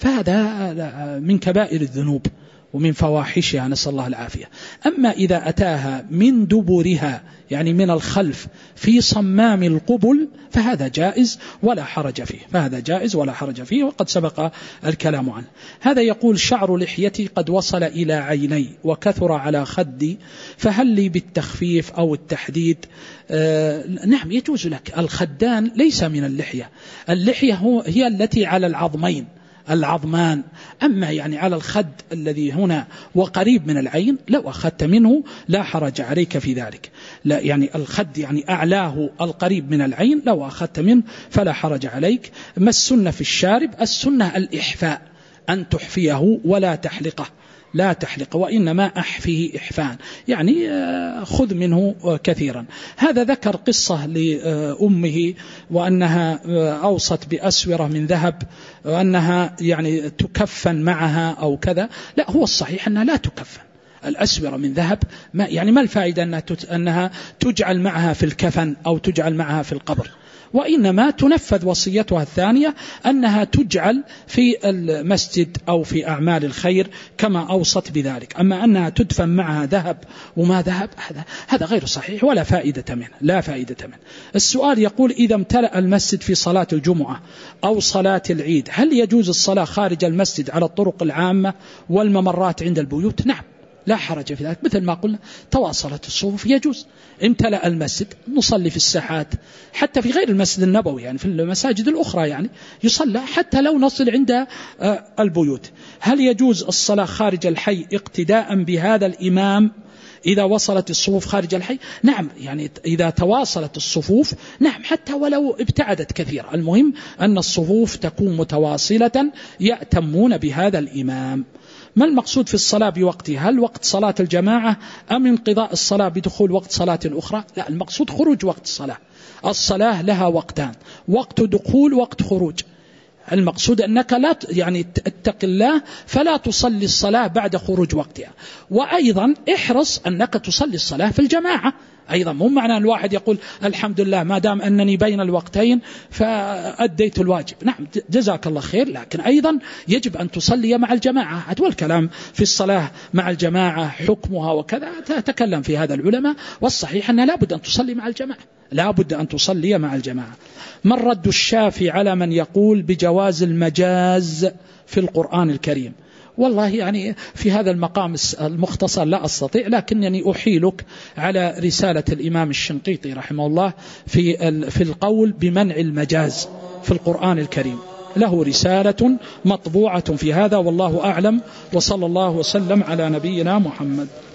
فهذا من كبائر الذنوب ومن فواحشها، نسأل الله العافية. أما إذا أتاها من دبرها يعني من الخلف في صمام القبل فهذا جائز ولا حرج فيه، فهذا جائز ولا حرج فيه، وقد سبق الكلام عنه. هذا يقول شعر لحيتي قد وصل إلى عيني وكثر على خدي، فهل لي بالتخفيف أو التحديد؟ آه نعم يجوز لك. الخدان ليس من اللحية، اللحية هو هي التي على العظمين العظمان، أما يعني على الخد الذي هنا وقريب من العين لو أخذت منه لا حرج عليك في ذلك. لا يعني الخد يعني أعلاه القريب من العين لو أخذت منه فلا حرج عليك. ما السنة في الشارب؟ السنة الإحفاء، أن تحفيه ولا تحلقه، لا تحلق، وإنما أحفيه إحفان، يعني خذ منه كثيرا. هذا ذكر قصة لأمه وأنها أوصت بأسورة من ذهب وأنها يعني تكفن معها أو كذا. لا، هو الصحيح أنها لا تكفن. الأسورة من ذهب ما يعني ما الفائدة أنها تجعل معها في الكفن أو تجعل معها في القبر، وإنما تنفذ وصيتها الثانية أنها تجعل في المسجد أو في أعمال الخير كما أوصت بذلك. أما أنها تدفن معها ذهب وما ذهب هذا هذا غير صحيح ولا فائدة منه، لا فائدة منه. السؤال يقول إذا امتلأ المسجد في صلاة الجمعة أو صلاة العيد هل يجوز الصلاة خارج المسجد على الطرق العامة والممرات عند البيوت؟ نعم لا حرج في ذلك، مثل ما قلنا تواصلت الصفوف يجوز. امتلأ المسجد نصلي في الساحات، حتى في غير المسجد النبوي يعني في المساجد الأخرى يعني يصلى حتى لو نصل عند البيوت. هل يجوز الصلاة خارج الحي اقتداء بهذا الإمام إذا وصلت الصفوف خارج الحي نعم، يعني إذا تواصلت الصفوف نعم حتى ولو ابتعدت كثيرا، المهم أن الصفوف تكون متواصلة يأتمون بهذا الإمام. ما المقصود في الصلاة بوقتها؟ هل وقت صلاة الجماعة أم انقضاء الصلاة بدخول وقت صلاة أخرى؟ لا، المقصود خروج وقت الصلاة. الصلاة لها وقتان، وقت دخول وقت خروج. المقصود أنك لا يعني اتق الله فلا تصلي الصلاة بعد خروج وقتها، وأيضا احرص أنك تصلي الصلاة في الجماعة أيضا. مو معنى الواحد يقول الحمد لله ما دام أنني بين الوقتين فأديت الواجب، نعم جزاك الله خير، لكن أيضا يجب أن تصلي مع الجماعة. هذا الكلام في الصلاة مع الجماعة حكمها وكذا تتكلم في هذا العلماء، والصحيح أن لا بد أن تصلي مع الجماعة، لا بد أن تصلي مع الجماعة. من رد الشافي على من يقول بجواز المجاز في القرآن الكريم؟ والله يعني في هذا المقام المختصر لا أستطيع، لكنني أحيلك على رسالة الإمام الشنقيطي رحمه الله في في القول بمنع المجاز في القرآن الكريم، له رسالة مطبوعة في هذا، والله أعلم، وصلى الله وسلم على نبينا محمد.